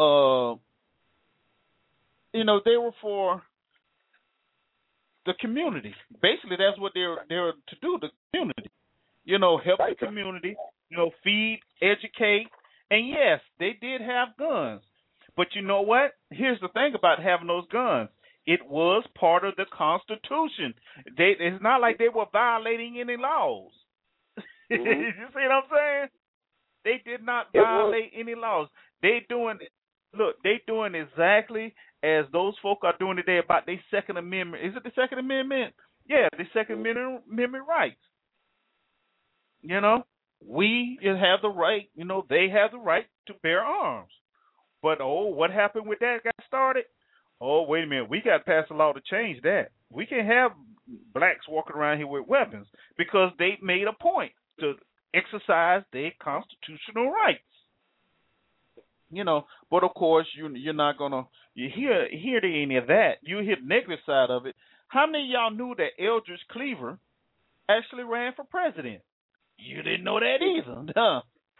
they were for the community. Basically, that's what they were to do, the community. You know, help the community, you know, feed, educate. And yes, they did have guns. But you know what? Here's the thing about having those guns. It was part of the Constitution. It's not like they were violating any laws. You see what I'm saying? They did not violate any laws. They doing exactly as those folk are doing today about their Second Amendment. Is it the Second Amendment? Yeah, the Second Amendment rights. You know, we have the right, you know, they have the right to bear arms. But, what happened with that got started? Oh, wait a minute. We got to pass a law to change that. We can't have blacks walking around here with weapons because they made a point to exercise their constitutional rights. You know, but of course, you're not going to hear any of that. You hear the negative side of it. How many of y'all knew that Eldridge Cleaver actually ran for president? You didn't know that either, huh?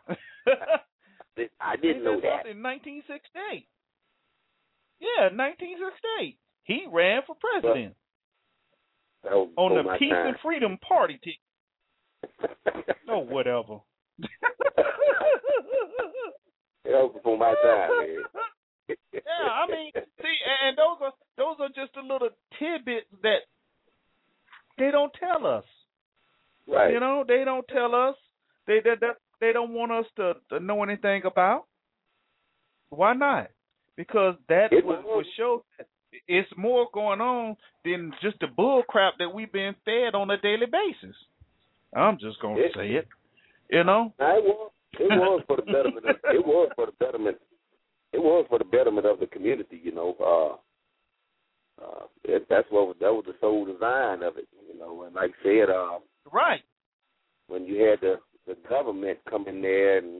I didn't know that. In 1968. Yeah, 1968. He ran for president on the Peace and Freedom Party ticket. Oh, whatever. That was before my time, man. Yeah, I mean, see, and those are just a little tidbits that they don't tell us. Right. You know, they don't tell us. They don't want us to know anything about. Why not? Because that would show that it's more going on than just the bull crap that we've been fed on a daily basis. I'm just going to say it. You know? It was for the betterment. It was for the betterment. It was for the betterment of the community. You know, that was the sole design of it. You know, and like I said, right. When you had the government come in there and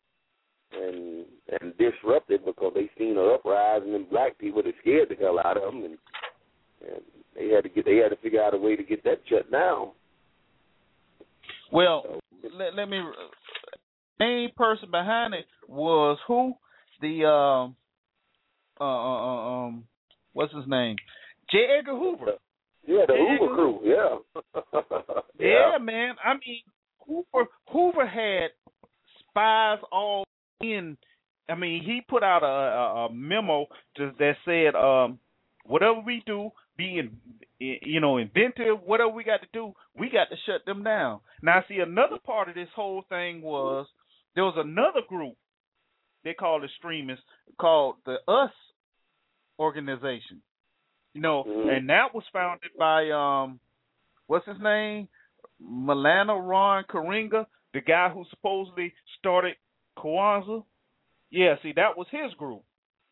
disrupt it because they seen an uprising in black people that scared the hell out of them, and they had to figure out a way to get that shut down. Well, let me. Main person behind it was who? The what's his name? J. Edgar Hoover. Yeah, the Hoover crew. Yeah. Yeah, man. I mean, Hoover had spies all in. I mean, he put out a memo that said, whatever we do, be inventive, whatever we got to do, we got to shut them down. Now, see, another part of this whole thing was there was another group they called extremists called the US organization. And that was founded by what's his name? Maulana Ron Karenga, the guy who supposedly started Kwanzaa. Yeah, see, that was his group.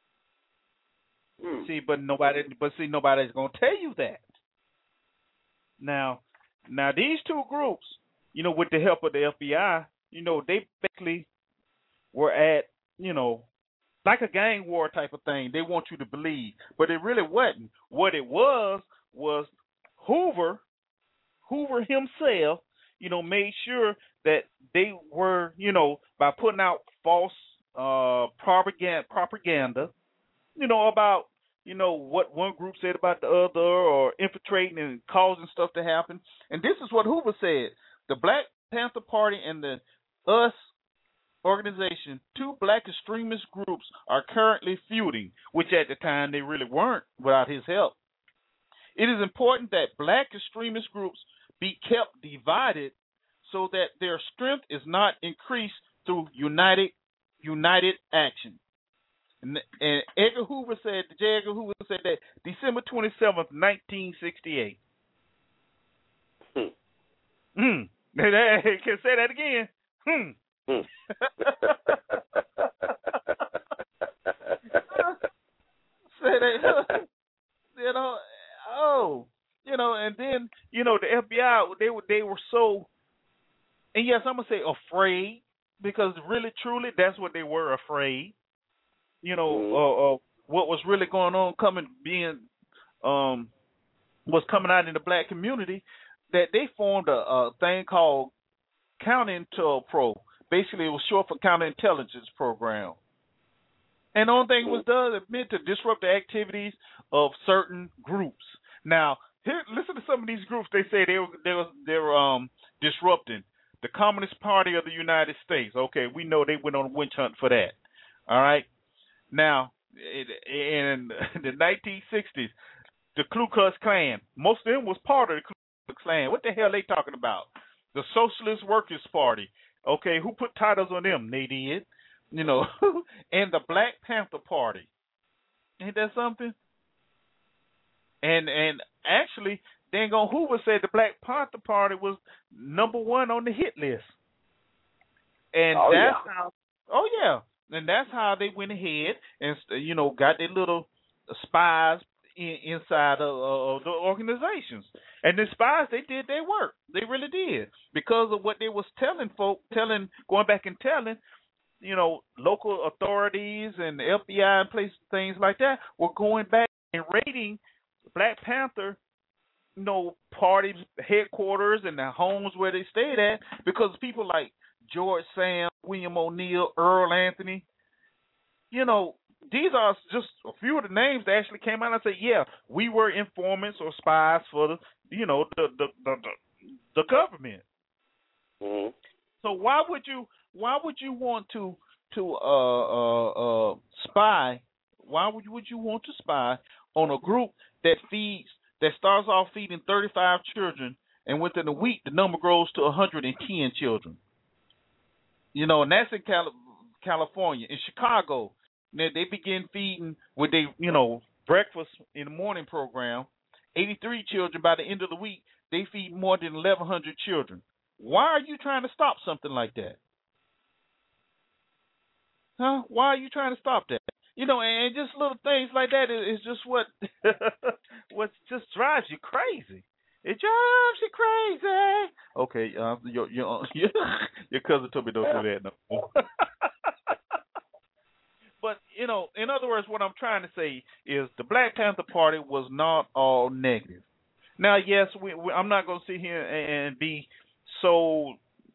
See, nobody's gonna tell you that. Now these two groups, with the help of the FBI, they basically were at, like a gang war type of thing. They want you to believe, but it really wasn't. What it was Hoover himself, made sure that they were, by putting out false propaganda, about, what one group said about the other, or infiltrating and causing stuff to happen. And this is what Hoover said: the Black Panther Party and the US organization, two black extremist groups, are currently feuding, which at the time they really weren't without his help. It is important that black extremist groups be kept divided so that their strength is not increased through united action. And Edgar Hoover said, J. Edgar Hoover said that December 27th, 1968. Can say that again? And then, the FBI, they were so, and yes, I'm going to say afraid, because really, truly, that's what they were, afraid. What was really going on was coming out in the black community, that they formed a thing called COINTELPRO. Basically, it was short for Counterintelligence Program. And the only thing it was done, it meant to disrupt the activities of certain groups. Now, here, listen to some of these groups. They say they're disrupting the Communist Party of the United States. Okay, we know they went on a witch hunt for that. All right. Now, in the 1960s, the Ku Klux Klan, most of them was part of the Ku Klux Klan. What the hell are they talking about? The Socialist Workers Party. Okay, who put titles on them? They did. And the Black Panther Party. Ain't that something? And actually, dang on Hoover said the Black Panther Party was number one on the hit list. And and that's how they went ahead and, got their little spies inside of the organizations. And the spies, they did their work. They really did. Because of what they was going back and telling, local authorities and the FBI and places, things like that, were going back and raiding Black Panther, parties, headquarters, and the homes where they stayed at, because people like George Sam, William O'Neill, Earl Anthony, these are just a few of the names that actually came out and said, yeah, we were informants or spies for the government. Mm-hmm. So why would you want to spy? Why would you want to spy on a group that starts off feeding 35 children, and within a week the number grows to 110 children? And that's in California. In Chicago, they begin feeding with breakfast in the morning program. 83 children. By the end of the week, they feed more than 1,100 children. Why are you trying to stop something like that? Huh? Why are you trying to stop that? And just little things like that is just what just drives you crazy. It drives you crazy. Okay, your cousin told me don't do that no more. But, in other words, what I'm trying to say is the Black Panther Party was not all negative. Now, yes, I'm not going to sit here and be so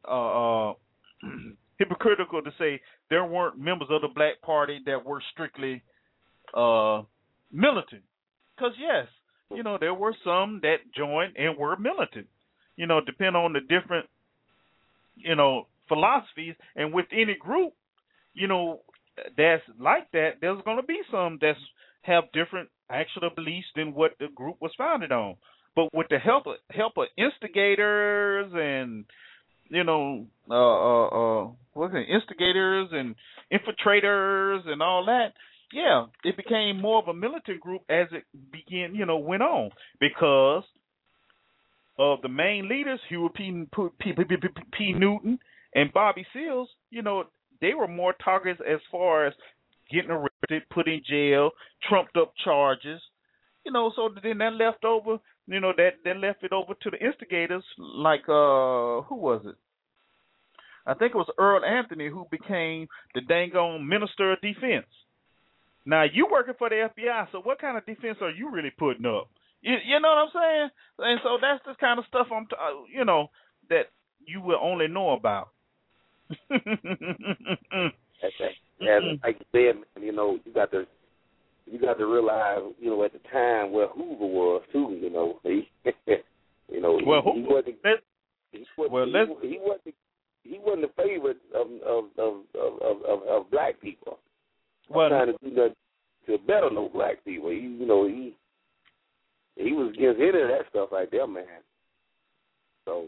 hypocritical to say there weren't members of the Black Party that were strictly militant. Because yes, there were some that joined and were militant. Depending on the different, philosophies, and with any group, that's like that, there's going to be some that have different actual beliefs than what the group was founded on. But with the help of instigators and instigators and infiltrators and all that, yeah, it became more of a militant group as it went on, because of the main leaders, Huey P. Newton and Bobby Seals. They were more targets as far as getting arrested, put in jail, trumped up charges. So then that left over, that left it over to the instigators, like who was it? I think it was Earl Anthony, who became the dang on Minister of Defense. Now, you working for the FBI, so what kind of defense are you really putting up? You know what I'm saying? And so that's the kind of stuff that you will only know about. As like you said, you got to realize, at the time where Hoover was too, he wasn't the favorite of black people. Trying to do that to better know black people. He was against any of that stuff right there, man. So,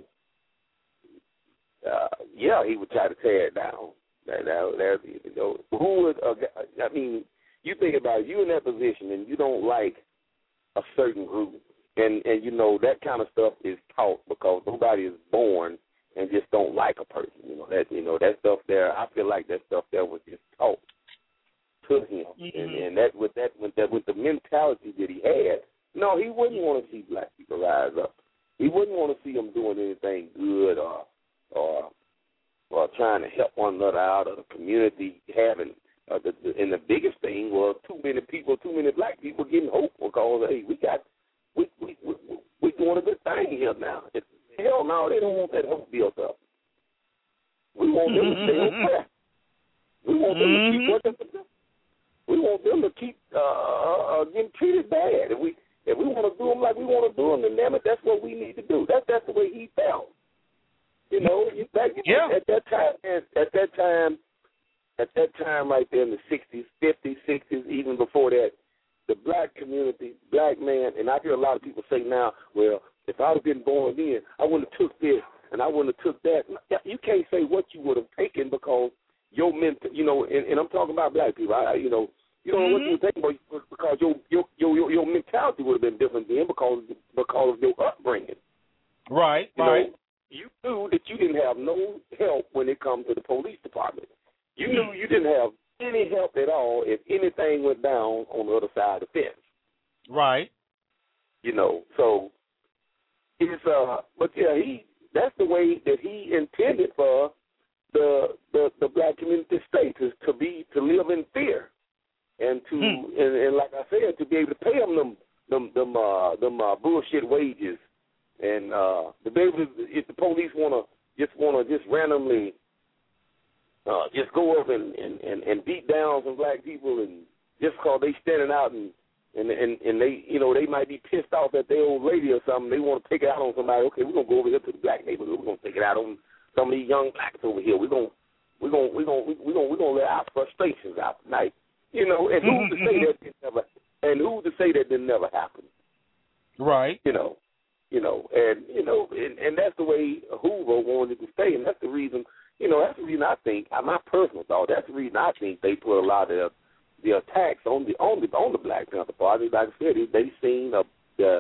he would try to tear it down. Who would? I mean, you think about it, you in that position and you don't like a certain group, and that kind of stuff is taught, because nobody is born and just don't like a person. That stuff there. I feel like that stuff there was just taught to him, and that with the mentality that he had. No, he wouldn't want to see black people rise up. He wouldn't want to see them doing anything good or trying to help one another out, of the community having. And the biggest thing was too many black people getting hope, because hey, we doing a good thing here now. Hell no, they don't want that hope built up. We want them to stay on track. We want them to keep working for them. We want them to keep getting treated bad. If we want to do them like we want to do them, then damn it, that's what we need to do. That's the way he felt. At that time right there in the 60s, 50s, 60s, even before that, the black community, black man, and I hear a lot of people say now, well, if I would have been born then, I wouldn't have took this and I wouldn't have took that. You can't say what you would have taken, because your mental, and I'm talking about black people. You don't know what you were taking, because your mentality would have been different then, because of your upbringing. Right. You knew that you didn't have no help when it comes to the police department. You knew you didn't have any help at all if anything went down on the other side of the fence. Right. So it's but yeah, that's the way that he intended for the black community to stay, to live in fear, and to and like I said, to be able to pay them bullshit wages, and to be able to, if the police wanna just randomly just go up and beat down some black people, and just because they standing out and they they might be pissed off at their old lady or something, they want to take it out on somebody. Okay, we're gonna go over here to the black neighborhood. We're gonna take it out on some of these young blacks over here. We're gonna let our frustrations out tonight. And who's to say that didn't never? And who's to say that didn't never happen? Right. And that's the way Hoover wanted to stay, and that's the reason. That's the reason I think, my personal thought, that's the reason I think they put a lot of the attacks on the Black Panther Party. Like I said, they seen the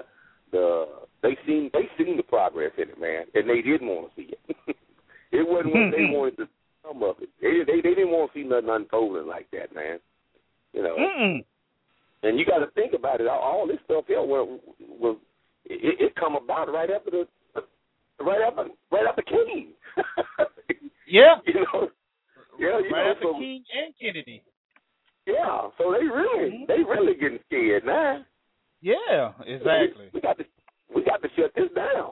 progress in it, man, and they didn't want to see it. It wasn't what they wanted to see some of it. They didn't want to see nothing unfolding like that, man. And you got to think about it. All this stuff here it come about right after King. Yeah. Right after King and Kennedy. Yeah, so they really getting scared now. Yeah, exactly. We got to shut this down.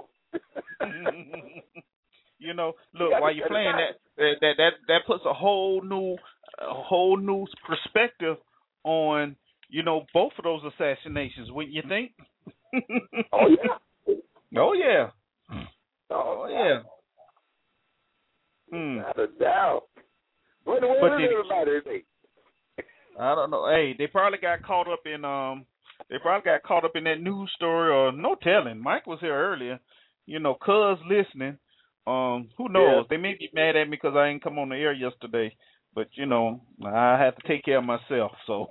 Look, while you're playing that puts a whole new perspective on both of those assassinations, wouldn't you think? Oh, yeah. Oh, yeah. Oh, yeah. Not a doubt. Where is everybody today? I don't know. Hey, they probably got caught up in that news story, or no telling. Mike was here earlier. Cuz listening. Who knows? Yeah. They may be mad at me because I ain't come on the air yesterday. But, I have to take care of myself, so.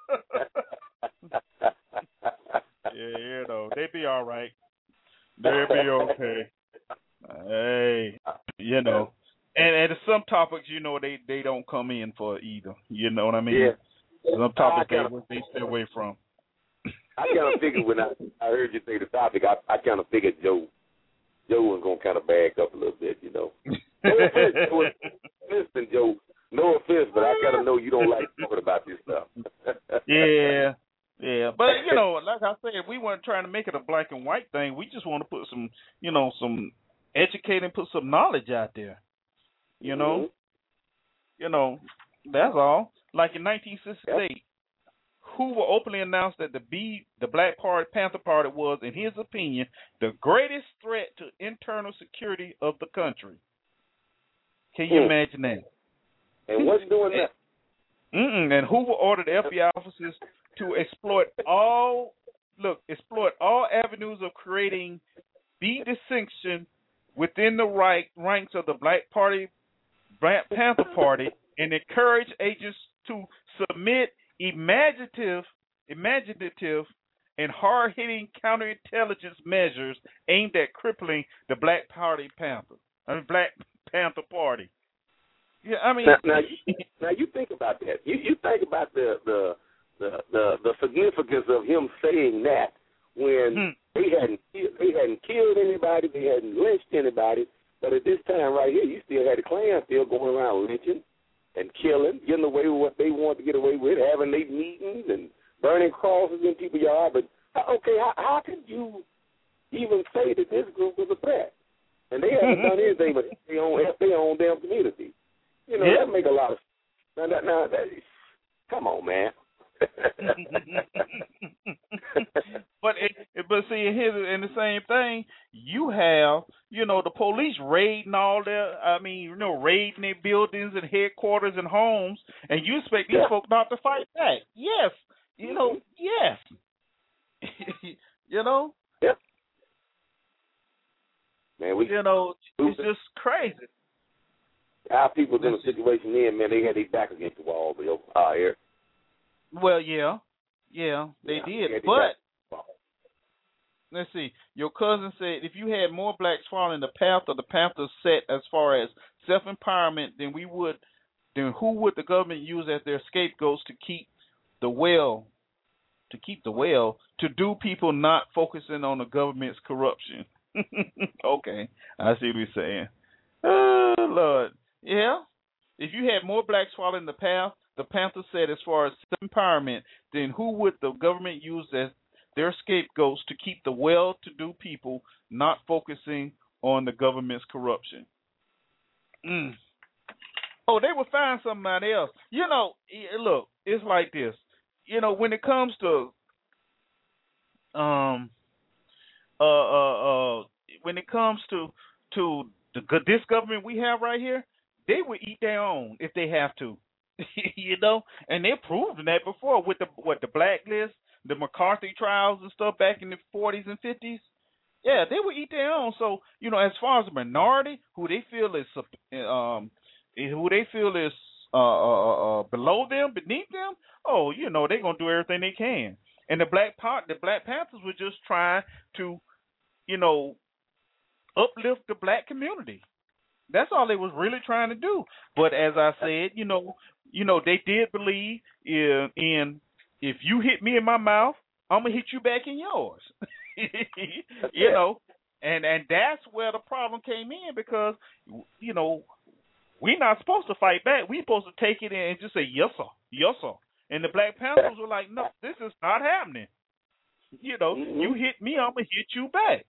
Yeah, they be all right. They'll be okay. Hey, and some topics, they don't come in for either. You know what I mean? Yeah. Some topics they stay away from. I kind of figured when I heard you say the topic, I kind of figured Joe was going to kind of back up a little bit, No offense, Joe. No offense, but I kind of know you don't like talking about this stuff. Yeah. But, like I said, we weren't trying to make it a black and white thing. We just want to put some, some educate and put some knowledge out there. That's all. Like in 1968, Hoover openly announced that the Black Panther Party was, in his opinion, the greatest threat to internal security of the country. Can you imagine that? And what's doing that? And Hoover ordered FBI officers to exploit all avenues of creating the distinction within the ranks of the Black Panther Party, and encourage agents to submit imaginative and hard-hitting counterintelligence measures aimed at crippling the Black Panther Party. Yeah, I mean, now you think about that. You think about the significance of him saying that when they hadn't killed anybody, they hadn't lynched anybody, but at this time right here, you still had the Klan still going around lynching and killing, getting away with what they wanted to get away with, having late meetings and burning crosses in people's yard. But okay, how could you even say that this group was a threat? And they haven't done anything but help their own damn community. That make a lot of now come on, man. But see, here's in the same thing, you have, the police raiding all raiding their buildings and headquarters and homes, and you expect these folks not to fight back. Yes. Yes. Yep. Man, it's just crazy. Our people in a situation then, man, they had their back against the wall here. Well, yeah, they did. But let's see. Your cousin said if you had more blacks following the path of the Panthers set as far as self-empowerment, then who would the government use as their scapegoats to keep the well, to do people not focusing on the government's corruption? Okay, I see what you're saying. Oh, Lord. Yeah. If you had more blacks following the path, the Panthers said as far as empowerment, then who would the government use as their scapegoats to keep the well-to-do people not focusing on the government's corruption? Oh, they would find somebody else. Look, it's like this. When it comes to this government we have right here, they would eat their own if they have to, and they've proven that before with the blacklist, the McCarthy trials and stuff back in the 40s and 50s. Yeah, they would eat their own. So, as far as a minority who they feel is below them, beneath them, they're gonna do everything they can. And the Black Panthers were just trying to, uplift the black community. That's all they was really trying to do. But as I said, they did believe in if you hit me in my mouth, I'm gonna hit you back in yours. And that's where the problem came in because, we're not supposed to fight back. We're supposed to take it in and just say yes sir. And the Black Panthers were like, no, this is not happening. You hit me, I'm gonna hit you back.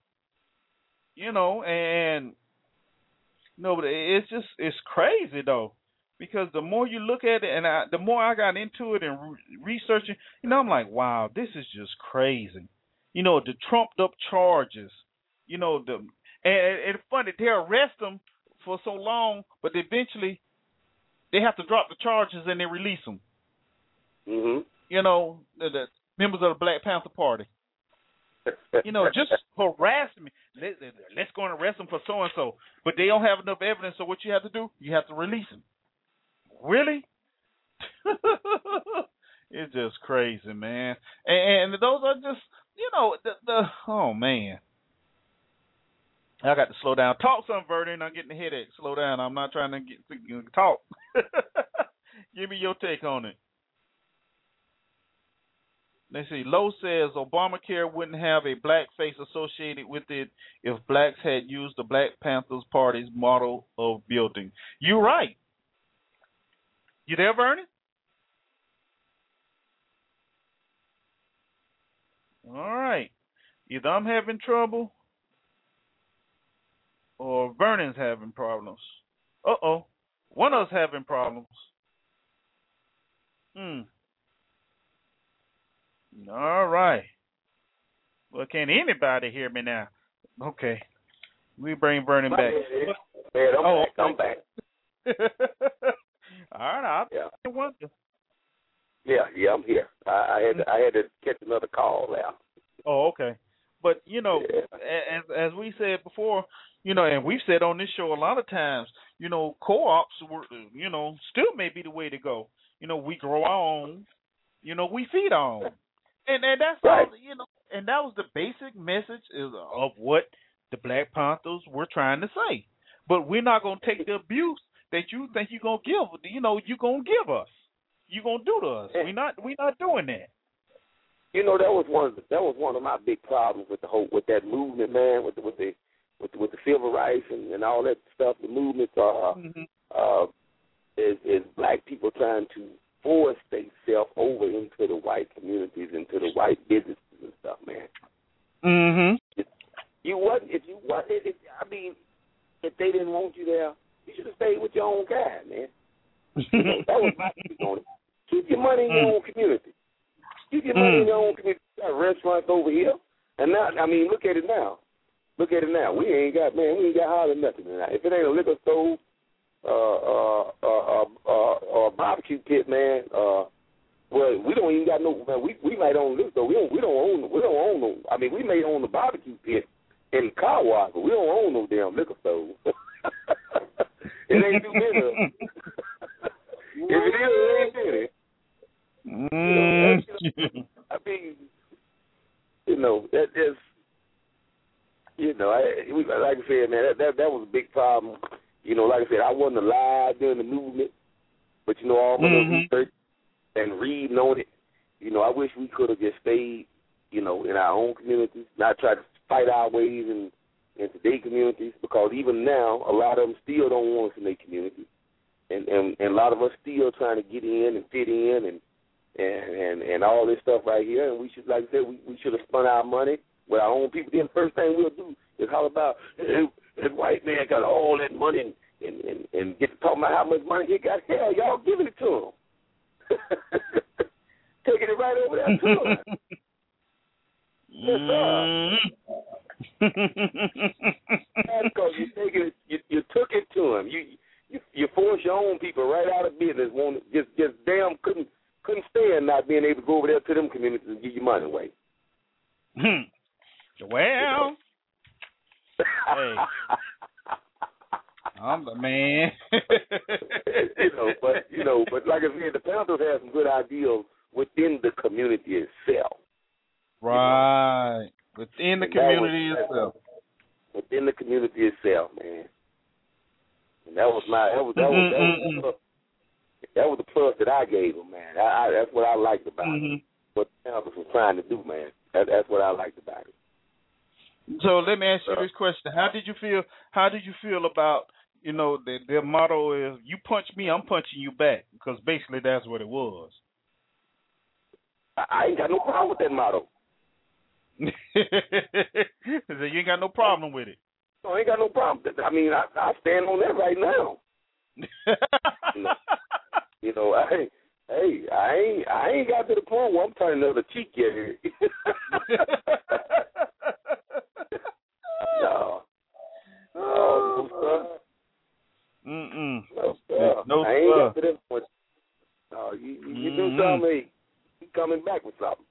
But it's crazy though, because the more you look at it, and the more I got into it and researching, I'm like, wow, this is just crazy. The trumped up charges. And it's funny, they arrest them for so long, but eventually they have to drop the charges and they release them. Mm-hmm. The members of the Black Panther Party. Just harassing me. Let's go and arrest them for so and so, but they don't have enough evidence. So what you have to do? You have to release them. Really? It's just crazy, man. And those are just, oh man. I got to slow down. Talk something, Vernon. I'm getting a headache. Slow down. I'm not trying to talk. Give me your take on it. Let's see. Lowe says Obamacare wouldn't have a black face associated with it if blacks had used the Black Panthers Party's model of building. You're right. You there, Vernon? All right. Either I'm having trouble or Vernon's having problems. Uh-oh. One of us having problems. All right. Well, can anybody hear me now? Okay. We bring Vernon back. I'm back. All right. I wonder. Yeah, I'm here. I had to catch another call now. Oh, okay. But, as we said before, and we've said on this show a lot of times, co-ops were, still may be the way to go. We grow our own, we feed our own. And that's right. All, and that was the basic message of what the Black Panthers were trying to say. But we're not going to take the abuse that you think you're going to give, you're going to give us. You're going to do to us. We're not doing that. That was one of my big problems with that movement, man, with the civil rights and all that stuff. The movements is black people trying to force themselves over into the white communities, into the white businesses and stuff, man. Mm-hmm. If they didn't want you there, you should have stayed with your own kind, man. That was my take on it. Keep your money in your own community. Keep your money in your own community. You got restaurants over here, and now, look at it now. We ain't got hardly nothing now. If it ain't a liquor store, or a barbecue pit, man. Well, we don't even got no. Man, we might own this though. We don't own no. We may own the barbecue pit in the car wash, but we don't own no damn liquor store. It ain't too many of them. If it is, it ain't many. That is. Like I said, man, that was a big problem. Like I said, I wasn't alive during the movement, but all my research and reading on it, I wish we could have just stayed, in our own communities, not try to fight our ways in today's communities, because even now, a lot of them still don't want us in their communities, and a lot of us still trying to get in and fit in and all this stuff right here, and we should, like I said, we should have spent our money with our own people. Then the first thing we'll do is holler about that white man got all that money and get to talking about how much money he got. Hell, y'all giving it to him. Taking it right over there to him. Yes, sir. Because you took it to him. You forced your own people right out of business. Just damn couldn't stand not being able to go over there to them communities and give you money away. Well, hey, I'm the man. But like I said, the Panthers have some good ideals within the community itself. Right, within the community itself. Within the community itself, man. And that was the plus that I gave them, man. That's what I liked about it. What the Panthers was trying to do, man. That's what I liked about it. So let me ask you this question: How did you feel about their motto is "You punch me, I'm punching you back"? Because basically that's what it was. I ain't got no problem with that motto. So you ain't got no problem with it. No, I ain't got no problem. I stand on that right now. I ain't got to the point where I'm turning the other cheek yet. No. Oh, no, sir. No, sir. No, I ain't got to that point. No, you do something, you coming back with something.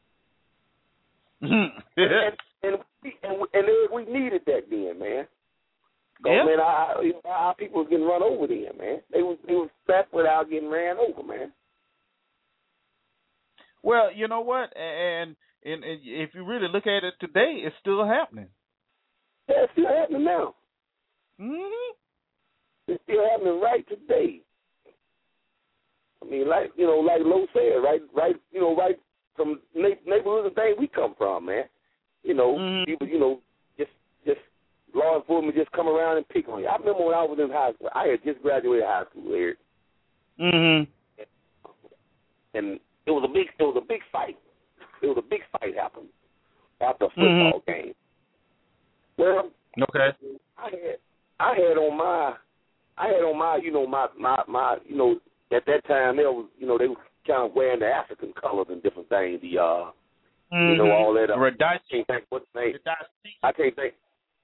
and we needed that then, man. Yeah. Man, our people was getting run over then, man. They was back without getting ran over, man. Well, you know what? And if you really look at it today, it's still happening. Yeah, it's still happening now. Mm-hmm. It's still happening right today. I mean, like Lo said, right, right from neighborhoods and things we come from, man. People, just law enforcement just come around and pick on you. I remember when I was in high school. I had just graduated high school, Eric. Mm-hmm. And it was a big fight. It was a big fight happened after a football game. Well, okay. I had on my at that time they were kind of wearing the African colors and different things. The all that. I can't think what's the name. I can't think.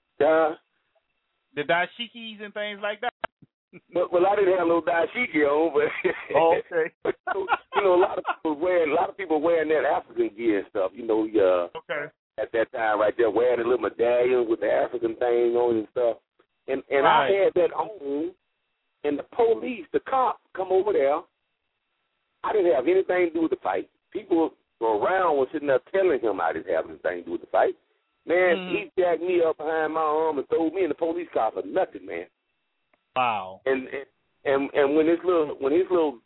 The dashikis and things like that. Well, I didn't have no dashiki on, but okay. But, a lot of people wearing that African gear and stuff. Okay. At that time, right there, wearing a little medallion with the African thing on and stuff. And right. I had that on, and the police, the cops, come over there. I didn't have anything to do with the fight. People around were sitting there telling him I didn't have anything to do with the fight. Man, he jacked me up behind my arm and threw me in the police car for nothing, man. Wow. And when his little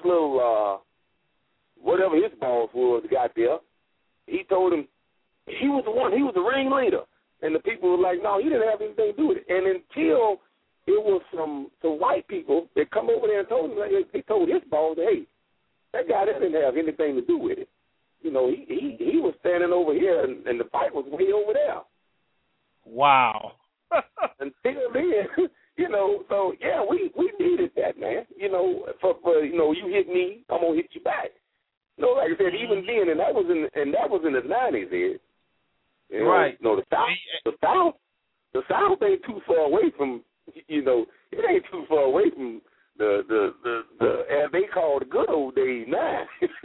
whatever his boss was got there, he told him he was the ringleader. And the people were like, no, he didn't have anything to do with it. And until it was some white people that come over there and told him, they told his boss, hey, that guy didn't have anything to do with it. He was standing over here, and the fight was way over there. Wow. Until then, so yeah, we needed that, man. For you hit me, I'm gonna hit you back. Like I said, even then, and that was in the 90s, Ed. Right. The South ain't too far away from, it ain't too far away from the as they call the good old days now.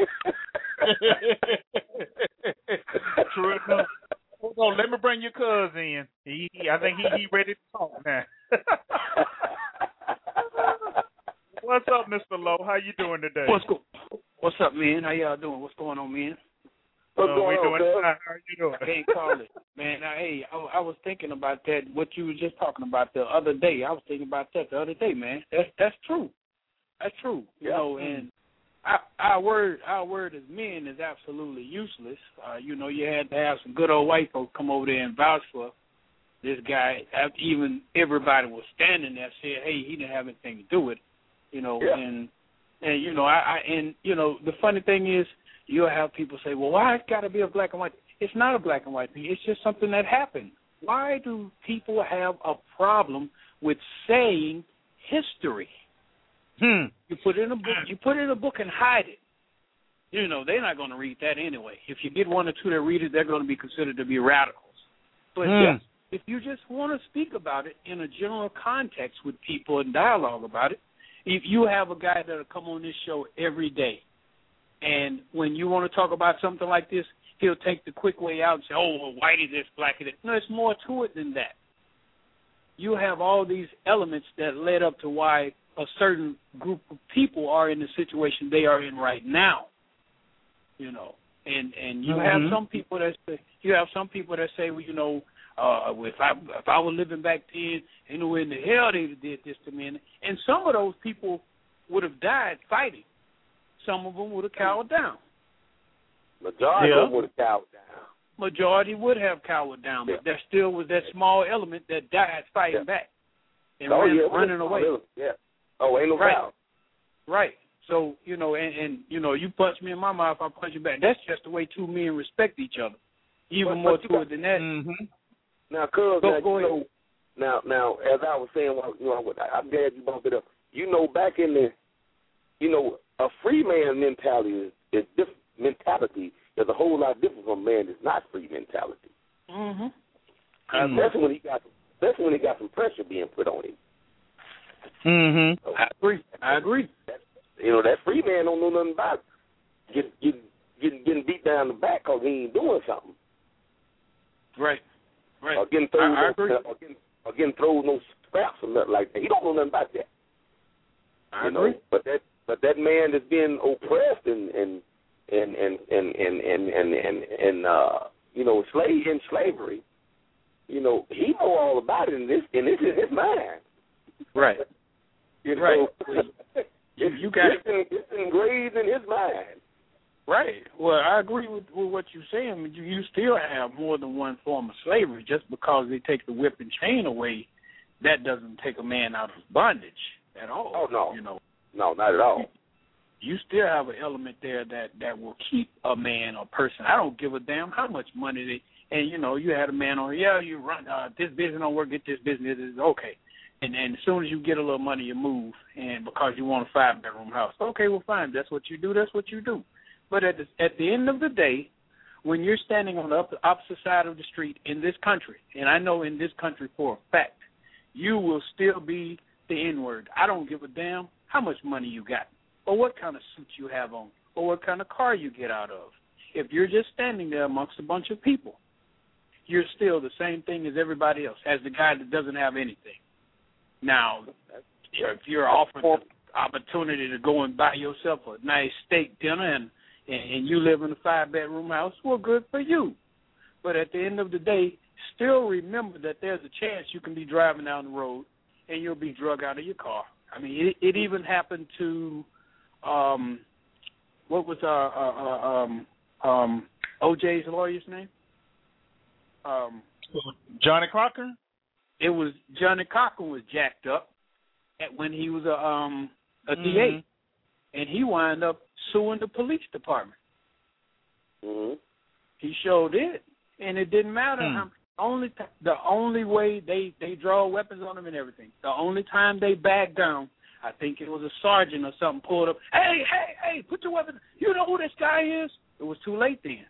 True enough. Hold on, let me bring your cousin in. I think he ready to talk now. What's up, Mr. Lowe? How you doing today? What's up, man? How y'all doing? What's going on, man? We doing? How are you doing? Hey, Carly, man. I was thinking about that. What you were just talking about the other day. I was thinking about that the other day, man. That's true. That's true. And our word as men is absolutely useless. You had to have some good old white folks come over there and vouch for this guy. After even everybody was standing there, said, "Hey, he didn't have anything to do with it." And the funny thing is, you'll have people say, "Well, why it's got to be a black and white?" It's not a black and white thing. It's just something that happened. Why do people have a problem with saying history? You put it in a book. You put it in a book and hide it. They're not going to read that anyway. If you get one or two that read it, they're going to be considered to be radicals. But if you just want to speak about it in a general context with people and dialogue about it, if you have a guy that'll come on this show every day, and when you want to talk about something like this, he'll take the quick way out and say, "Oh, well, white is this, black is this." No, it's more to it than that. You have all these elements that led up to why a certain group of people are in the situation they are in right now. And you have some people that say, well, if I was living back then, in the hell they did this to me. And some of those people would have died fighting. Some of them would have cowered down. Majority of them would have cowered down. Majority would have cowered down, but there still was that small element that died fighting back and running away. Yeah. Oh, ain't no doubt. Right. So, you punch me in my mouth, I punch you back. That's just the way two men respect each other. Even more to it than that. Mm-hmm. Now, cuz, now, as I was saying, I'm glad you brought it up. back in the, a free man mentality is different. Mentality is a whole lot different from a man that's not free mentality. Mm-hmm. Especially when he got some pressure being put on him. Mm-hmm. So, I agree. That free man don't know nothing about getting beat down the back because he ain't doing something. Right. Or getting thrown no scraps or nothing like that. He don't know nothing about that. I agree. But that man that's being oppressed and in slavery, he know all about it, and this is his mind. Right. Right. You got it's engraved in his mind. Right. Well, I agree with what you're saying. You still have more than one form of slavery. Just because they take the whip and chain away, that doesn't take a man out of bondage at all. Oh, no. No, not at all. You still have an element there that will keep a man or person. I don't give a damn how much money they. And you had a man on. Yeah, you run this business don't work. Get this business is okay. And as soon as you get a little money, you move. And because you want a 5-bedroom house, okay, well, fine. That's what you do. That's what you do. But at the end of the day, when you're standing on the opposite side of the street in this country, and I know in this country for a fact, you will still be the N-word. I don't give a damn how much money you got, or what kind of suit you have on, or what kind of car you get out of. If you're just standing there amongst a bunch of people, you're still the same thing as everybody else, as the guy that doesn't have anything. Now, if you're offered the opportunity to go and buy yourself a nice steak dinner and you live in a 5-bedroom house, well, good for you. But at the end of the day, still remember that there's a chance you can be driving down the road and you'll be drug out of your car. I mean, it even happened to, what was O.J.'s lawyer's name? Johnny Cochran? It was Johnny Cochran was jacked up when he was a DA, and he wound up suing the police department. Mm-hmm. He sure did, and it didn't matter. The only way they draw weapons on him and everything. The only time they backed down, I think it was a sergeant or something pulled up. Hey, put your weapon. You know who this guy is? It was too late then.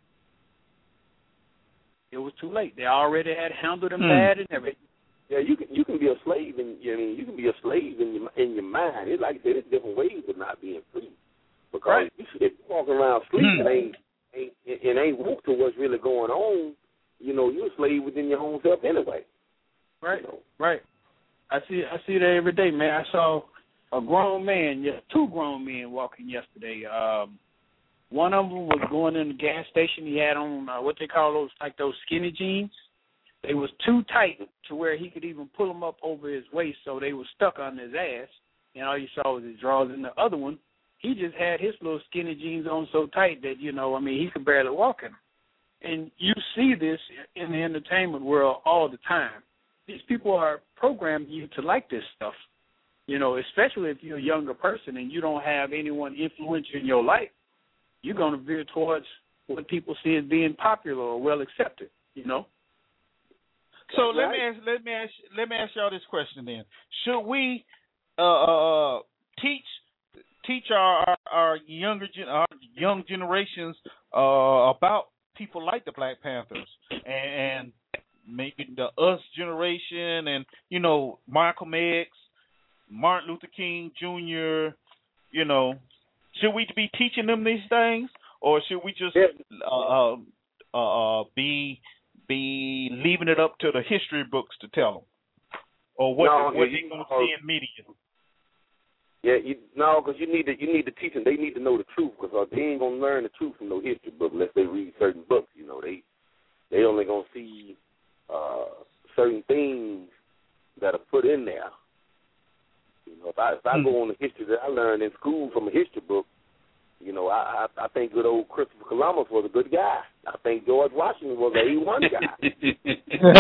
It was too late. They already had handled him bad and everything. Yeah, you can be a slave you can be a slave in your mind. It's like I said, there's different ways of not being free. Because if you're walking around sleeping and ain't woke to what's really going on, you're a slave within your own self anyway. Right. Right. I see that every day, man. I saw a grown man, two grown men walking yesterday. One of them was going in the gas station. He had on what they call those skinny jeans. They was too tight to where he could even pull them up over his waist, so they were stuck on his ass, and all you saw was his drawers. And the other one, he just had his little skinny jeans on so tight that, he could barely walk in them. And you see this in the entertainment world all the time. These people are programming you to like this stuff, especially if you're a younger person and you don't have anyone influential in your life. You're going to veer towards what people see as being popular or well accepted, So let me ask y'all this question then. Should we teach our young generations about people like the Black Panthers and maybe the us generation and Malcolm X, Martin Luther King Jr. Should we be teaching them these things, or should we just be leaving it up to the history books to tell them, or what they're going to see in media? Yeah, because you need to teach them. They need to know the truth, because they ain't gonna learn the truth from no history book unless they read certain books. They only gonna see certain things that are put in there. If I go on the history that I learned in school from a history book, I think good old Christopher Columbus was a good guy. I think George Washington was an A1 guy.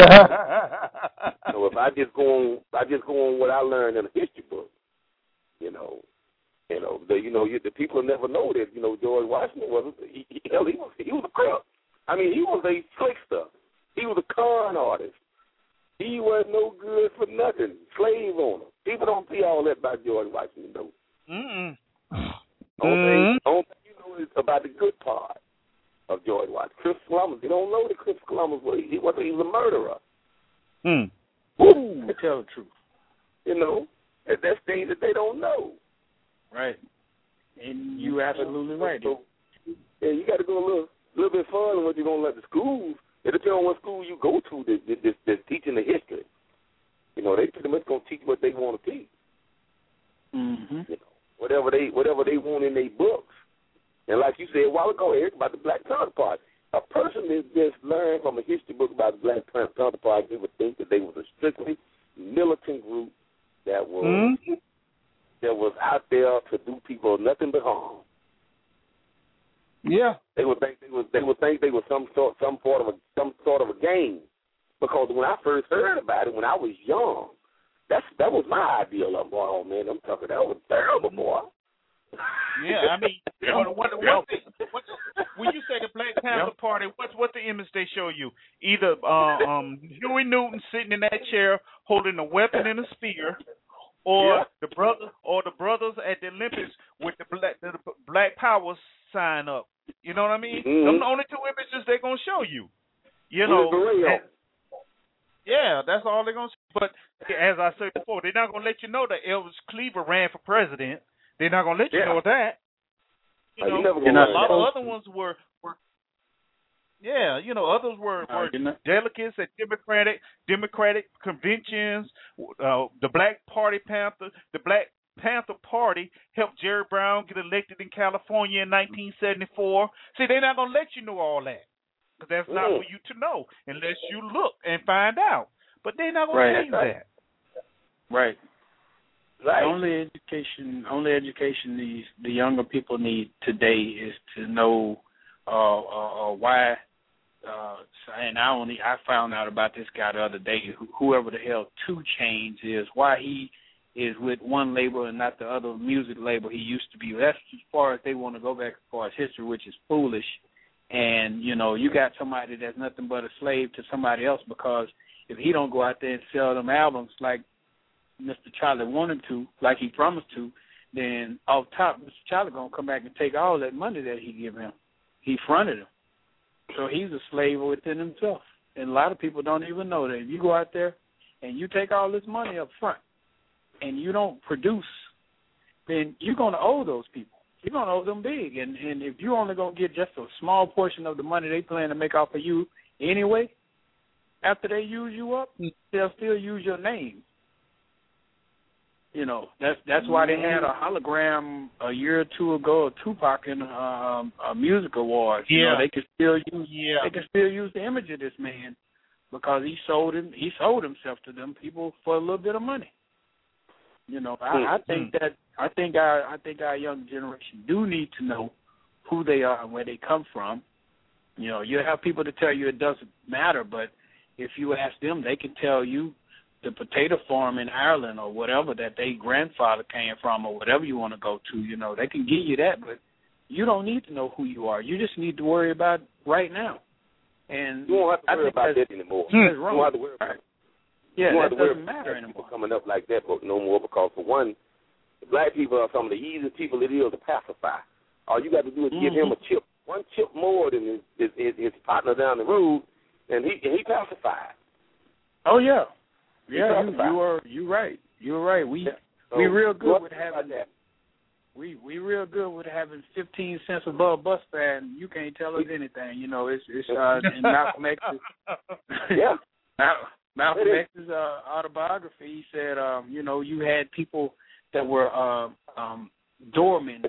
If I just go on what I learned in a history book, the people never know that George Washington he was a crook. I mean, he was a trickster. He was a con artist. He was no good for nothing. Slave owner. People don't see all that about George Washington, though. Only thing you know is about the good part of George Washington. Christopher Columbus. They don't know that Christopher Columbus was a murderer. Ooh, tell the truth. You know, that's things that they don't know. Right. And you absolutely right. So, yeah, you got to go a little bit further when you're going to let the schools. It depends on what school you go to that's teaching the history. You know, they pretty much going to teach what they want to teach. Mm-hmm. You know, whatever they want in their books. And like you said a while ago, Eric, about the Black Panther Party. A person that just learned from a history book about the Black Panther Party, they would think that they was a strictly militant group that was out there to do people nothing but harm. Yeah. They would think they were some sort of a game. Because when I first heard about it, when I was young, that was my ideal of boy. Oh man, I'm talking that was terrible, boy. Yeah, I mean, when you say the Black Panther Party, what's the image they show you? Either Huey Newton sitting in that chair holding a weapon and a spear, or the brothers at the Olympics with the Black Power sign up. You know what I mean? Mm-hmm. Them the only two images they're gonna show you. You know. Yeah, that's all they're gonna show. But as I said before, they're not gonna let you know that Elvis Cleaver ran for president. They're not gonna let you know that. You know, a lot of other ones were others were delegates at Democratic conventions. The Black Panther Party helped Jerry Brown get elected in California in 1974. See, they're not gonna let you know all that because that's not for you to know unless you look and find out. But they're not gonna tell you that. Right. The only education the younger people need today is to know why. And I found out about this guy the other day. Whoever the hell 2 Chainz is, why he is with one label and not the other music label he used to be. That's as far as they want to go back as far as history, which is foolish. And you know, you got somebody that's nothing but a slave to somebody else because if he don't go out there and sell them albums like Mr. Charlie wanted to, like he promised to, then off top, Mr. Charlie gonna come back and take all that money that he give him. He fronted him, so he's a slave within himself. And a lot of people don't even know that. If you go out there and you take all this money up front and you don't produce, then you're gonna owe those people. You're gonna owe them big. And if you only gonna get just a small portion of the money they plan to make off of you anyway, after they use you up, they'll still use your name. You know, that's why they had a hologram a year or 2 ago of Tupac in a music awards. You know, they could still use the image of this man because he sold himself to them people for a little bit of money. You know, I think our young generation do need to know who they are and where they come from. You know, you have people to tell you it doesn't matter, but if you ask them, they can tell you the potato farm in Ireland or whatever that their grandfather came from or whatever you want to go to. You know, they can give you that, but you don't need to know who you are. You just need to worry about right now. And you won't have to worry about that anymore. That's wrong. You won't have to worry about it. Yeah, that doesn't matter anymore. Coming up like that no more because, for one, the black people are some of the easiest people it is to pacify. All you got to do is give him a chip, one chip more than his partner down the road, and he pacified. Oh, yeah. Yeah, you're right. You're right. We real good with having that. We real good with having 15 cents above bus fare, and you can't tell us anything. You know, it's in Malcolm X's. Yeah. Malcolm X's autobiography. He said, you know, you had people that were doormen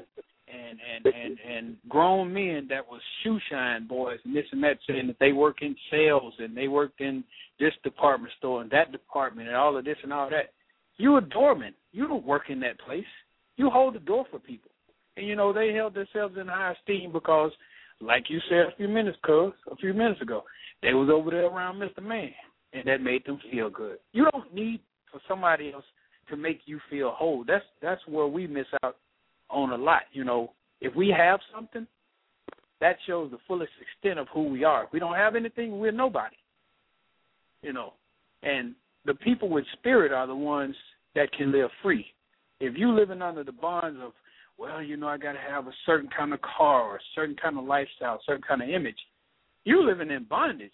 and grown men that was shoe shine boys and this and that, saying that they work in sales and they worked in this department store and that department and all of this and all that. You a doorman. You don't work in that place. You hold the door for people. And, you know, they held themselves in high esteem because, like you said a few minutes ago, they was over there around Mr. Man, and that made them feel good. You don't need for somebody else to make you feel whole. That's where we miss out on a lot. You know, if we have something, that shows the fullest extent of who we are. If we don't have anything, we're nobody. You know, and the people with spirit are the ones that can live free. If you living under the bonds of, well, I got to have a certain kind of car or a certain kind of lifestyle, a certain kind of image, you living in bondage.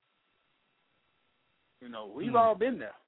We've all been there.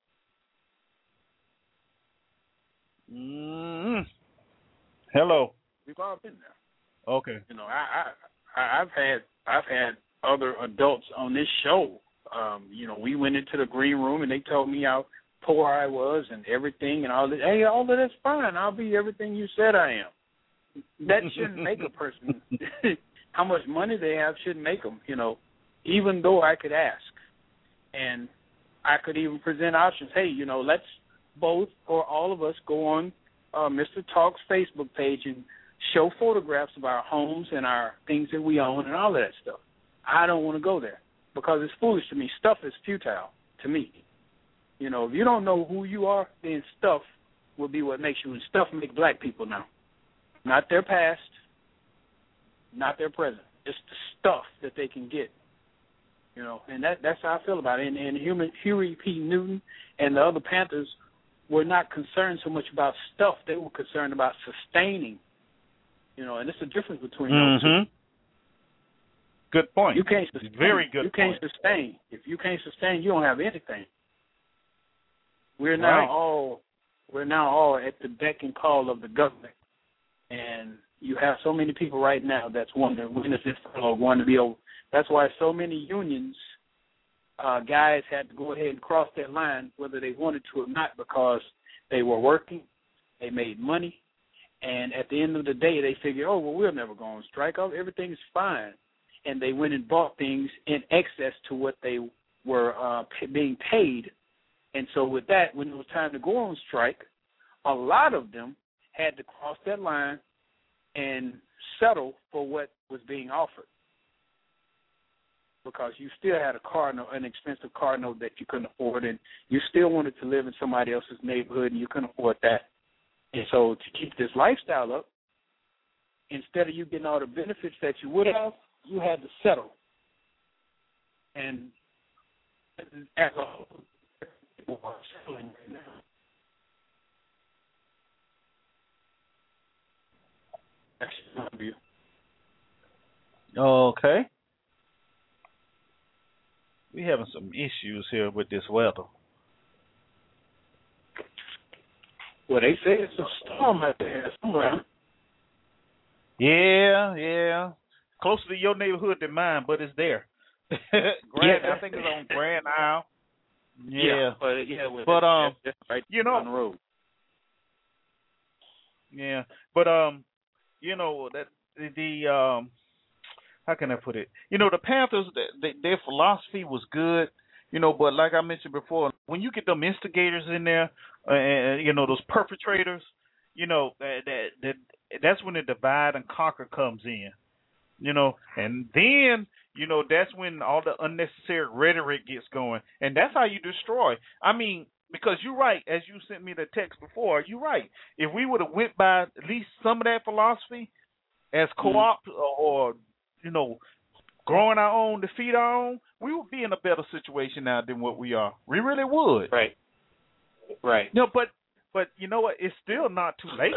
Hello. We've all been there. Okay. I've had other adults on this show. We went into the green room and they told me how poor I was and everything and all that. Hey, all of that's fine. I'll be everything you said I am. That shouldn't make a person. How much money they have shouldn't make them. Even though I could ask, and I could even present options. Hey, let's both or all of us go on Mr. Talk's Facebook page and show photographs of our homes and our things that we own and all of that stuff. I don't want to go there because it's foolish to me. Stuff is futile to me. If you don't know who you are, then stuff will be what makes you. And stuff make black people now. Not their past, not their present. Just the stuff that they can get. And that's how I feel about it. And Huey P. Newton and the other Panthers were not concerned so much about stuff. They were concerned about sustaining. And it's the difference between those two. Good point. You can't sustain. Very good You can't sustain. If you can't sustain, you don't have anything. We're now all at the beck and call of the government, and you have so many people right now that's wondering when is this going to be over. That's why so many unions guys had to go ahead and cross that line, whether they wanted to or not, because they were working, they made money, and at the end of the day, they figured, oh, well, we'll never go on strike. Oh, everything's fine. And they went and bought things in excess to what they were being paid. And so with that, when it was time to go on strike, a lot of them had to cross that line and settle for what was being offered, because you still had a car note, an expensive car note that you couldn't afford, and you still wanted to live in somebody else's neighborhood and you couldn't afford that. And so to keep this lifestyle up, instead of you getting all the benefits that you would have, you had to settle. And as a whole, people are settling right now. That's my view. Okay. We having some issues here with this weather. Well, they say it's a storm out there somewhere. Yeah. Closer to your neighborhood than mine, but it's there. I think it's on Grand Isle. Yeah. But that's right down the road. Yeah, but that the how can I put it? The Panthers, their philosophy was good, but like I mentioned before, when you get them instigators in there, those perpetrators, that's when the divide and conquer comes in, and then, that's when all the unnecessary rhetoric gets going, and that's how you destroy. I mean, because you're right, as you sent me the text before, you're right. If we would have went by at least some of that philosophy as co-op or growing our own to feed our own, we would be in a better situation now than what we are. We really would. Right. But you know what? It's still not too late.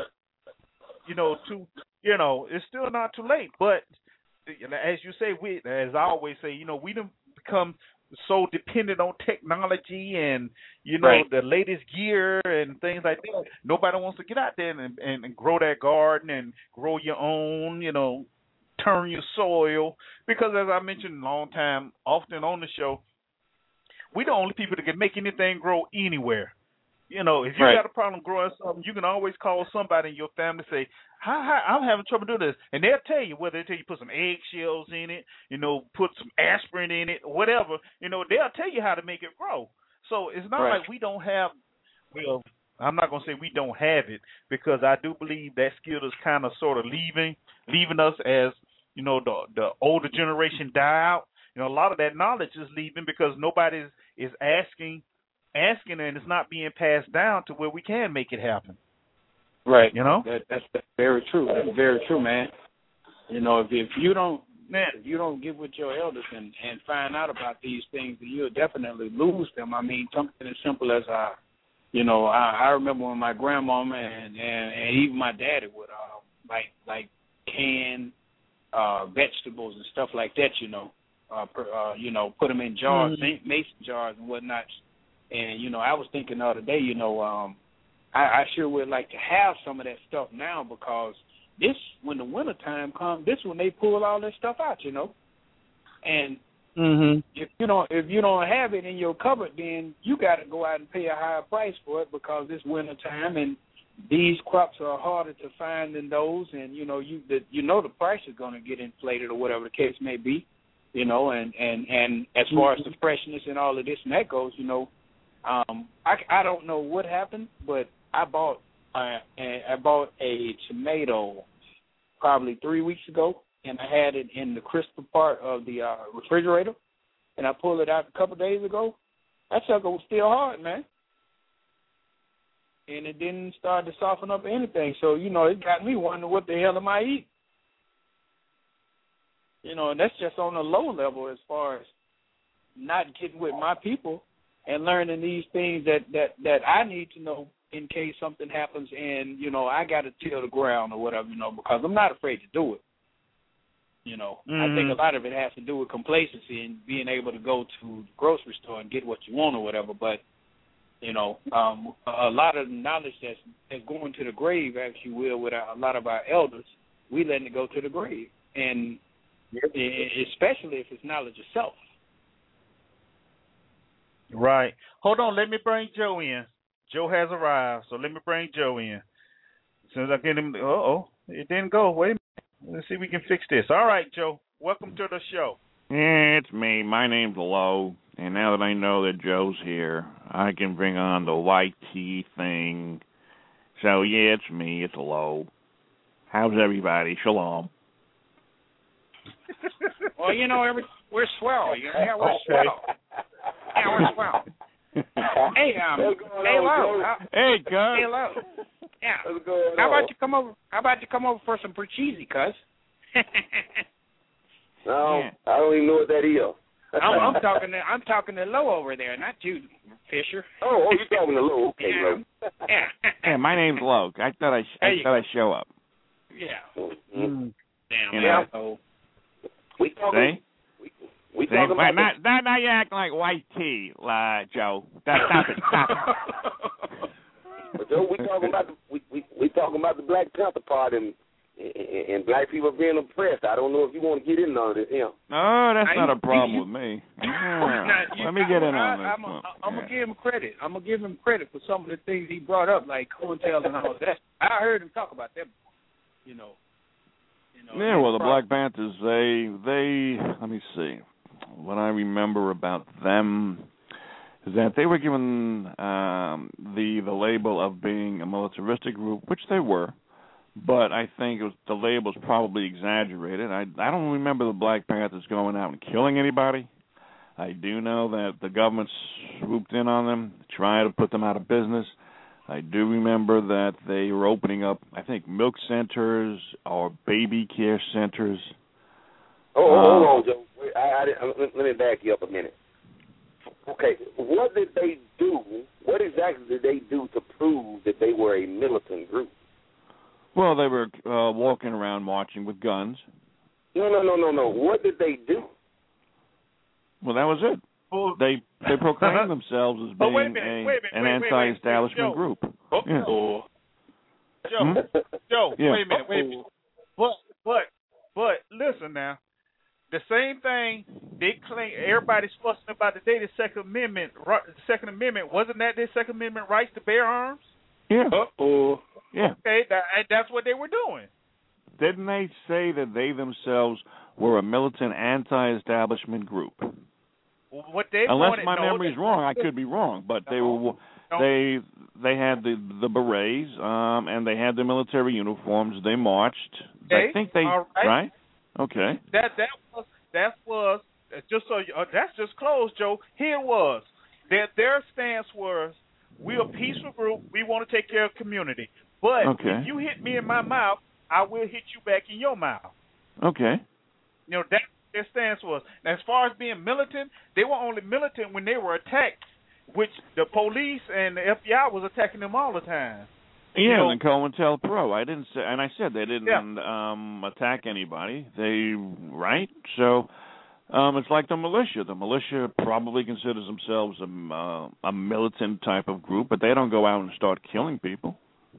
It's still not too late. But as you say, as I always say, we done become so dependent on technology and the latest gear and things like that. Nobody wants to get out there and grow that garden and grow your own, turn your soil, because as I mentioned a long time, often on the show, we're the only people that can make anything grow anywhere. If you got a problem growing something, you can always call somebody in your family and say, hi, I'm having trouble doing this. And they'll tell you, whether they tell you put some eggshells in it, put some aspirin in it, whatever, they'll tell you how to make it grow. So it's not like we don't have, I'm not going to say we don't have it, because I do believe that skill is kind of sort of leaving us as, the older generation die out. A lot of that knowledge is leaving because nobody is asking, and it's not being passed down to where we can make it happen. Right. That's very true. That's very true, man. If you don't, If you don't get with your elders and find out about these things, then you'll definitely lose them. I mean, something as simple as I remember when my grandmama and even my daddy would like can vegetables and stuff like that. Put them in jars, mason jars and whatnot. And I was thinking the other day, I sure would like to have some of that stuff now, because when the winter time comes, this when they pull all that stuff out, And if you don't have it in your cupboard, then you got to go out and pay a higher price for it, because it's winter time and these crops are harder to find than those, and the price is going to get inflated or whatever the case may be, and as far as the freshness and all of this and that goes, I don't know what happened, but I bought a tomato probably 3 weeks ago, and I had it in the crisper part of the refrigerator, and I pulled it out a couple of days ago. That sucker was still hard, man. And it didn't start to soften up or anything. So, it got me wondering, what the hell am I eating? And that's just on a low level as far as not getting with my people and learning these things that I need to know in case something happens and, I got to till the ground or whatever, because I'm not afraid to do it. I think a lot of it has to do with complacency and being able to go to the grocery store and get what you want or whatever. But, a lot of the knowledge that's going to the grave, as you will, with a lot of our elders, we letting it go to the grave. And especially if it's knowledge of self. Right. Hold on. Let me bring Joe in. Joe has arrived, so let me bring Joe in. As soon as I get him, it didn't go. Wait a minute. Let's see if we can fix this. All right, Joe. Welcome to the show. Yeah, it's me. My name's Low, and now that I know that Joe's here, I can bring on the white tea thing. So, yeah, it's me. It's Low. How's everybody? Shalom. Well, we're swell. Yeah, we're swell. Yeah, we're swell. Hey, Low. Hey, cuz. Hey, Low. Yeah. How about you come over for some cheesy, cuz? No, I don't even know what that is. I'm talking to Low over there, not you, Fisher. Oh, you're talking to Low. Okay, Low. Yeah. Yeah, my name's Low. I thought I'd show up. Yeah. Damn. So we talking. See? We talking about now you acting like white tea, Joe. Stop it. But Joe, we talking about the Black Panther part and black people being oppressed. I don't know if you want to get in on this, No, that's not a problem with me. Let me get in on this. I'm gonna give him credit. I'm gonna give him credit for some of the things he brought up, like COINTEL and all that. I heard him talk about them. Yeah, well, the Black Panthers, they let me see. What I remember about them is that they were given the label of being a militaristic group, which they were, but I think the label was probably exaggerated. I don't remember the Black Panthers going out and killing anybody. I do know that the government swooped in on them, tried to put them out of business. I do remember that they were opening up, I think, milk centers or baby care centers. Hold on, Joe. Let me back you up a minute. Okay, what did they do? What exactly did they do to prove that they were a militant group? Well, they were walking around marching with guns. No. What did they do? Well, that was it. They proclaimed themselves as being an anti-establishment group. Yeah. Joe, yeah. Wait a minute. But listen now. The same thing they claim. Everybody's fussing about today. The Second Amendment. Wasn't that their Second Amendment rights to bear arms? Yeah. Yeah. Okay, that's what they were doing. Didn't they say that they themselves were a militant anti-establishment group? What they Unless my memory's wrong, I could be wrong, but they were. They had the berets, and they had the military uniforms. They marched. Okay. I think they right. Okay. That was just so that's just closed, Joe. Here it was. Their stance was, we're a peaceful group. We want to take care of the community. But if you hit me in my mouth, I will hit you back in your mouth. Okay. You know, that's what their stance was. Now, as far as being militant, they were only militant when they were attacked, which the police and the FBI was attacking them all the time. Yeah, and COINTELPRO. I didn't say, and I said they didn't attack anybody. Right? So it's like the militia. The militia probably considers themselves a militant type of group, but they don't go out and start killing people.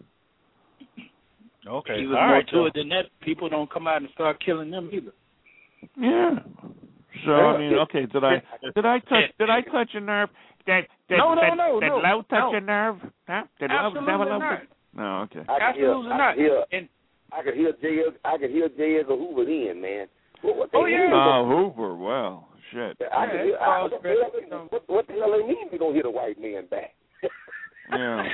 Okay, even more to it than that. People don't come out and start killing them either. Yeah. So I mean, okay. Did I touch a nerve? Did no. low touch a nerve? Huh? Absolutely not. No, okay. Absolutely not. I could hear J. Edgar Hoover then, man. Hoover. Well, shit. What the hell they mean we gonna hit a white man back? Yeah.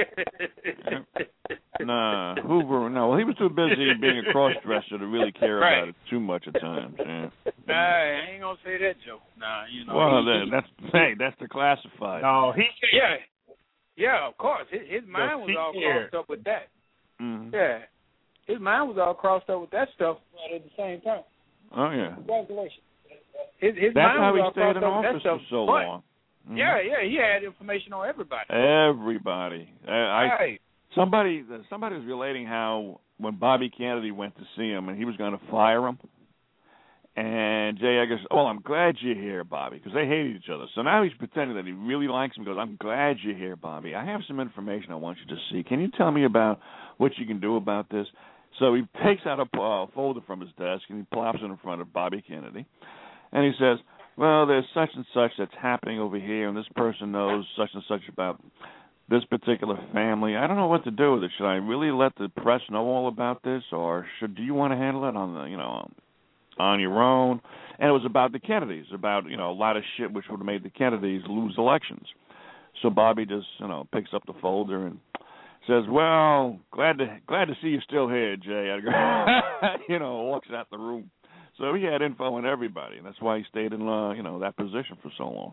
Nah, Hoover. No, well, he was too busy being a cross-dresser to really care about it too much at times. Yeah. Nah, I ain't gonna say that joke. Nah, you know. Well, that's the classified. No, yeah, of course. His mind was all crossed up with that. Mm-hmm. Yeah, his mind was all crossed up with that stuff right at the same time. Oh yeah. Congratulations. His that's mind how was he all stayed in crossed up with office that stuff, for so but, long. Mm-hmm. Yeah, he had information on everybody. Everybody. Somebody was relating how when Bobby Kennedy went to see him and he was going to fire him, and J. Edgar said, "Oh, I'm glad you're here, Bobby," because they hated each other. So now he's pretending that he really likes him. He goes, "I'm glad you're here, Bobby. I have some information I want you to see. Can you tell me about what you can do about this?" So he takes out a folder from his desk and he plops it in front of Bobby Kennedy, and he says, "Well, there's such and such that's happening over here, and this person knows such and such about this particular family. I don't know what to do with it. Should I really let the press know all about this, or do you want to handle it on your own?" And it was about the Kennedys, about a lot of shit which would have made the Kennedys lose elections. So Bobby just picks up the folder and says, "Well, glad to see you still here, J. Edgar." Walks out the room. So he had info on everybody, and that's why he stayed in that position for so long.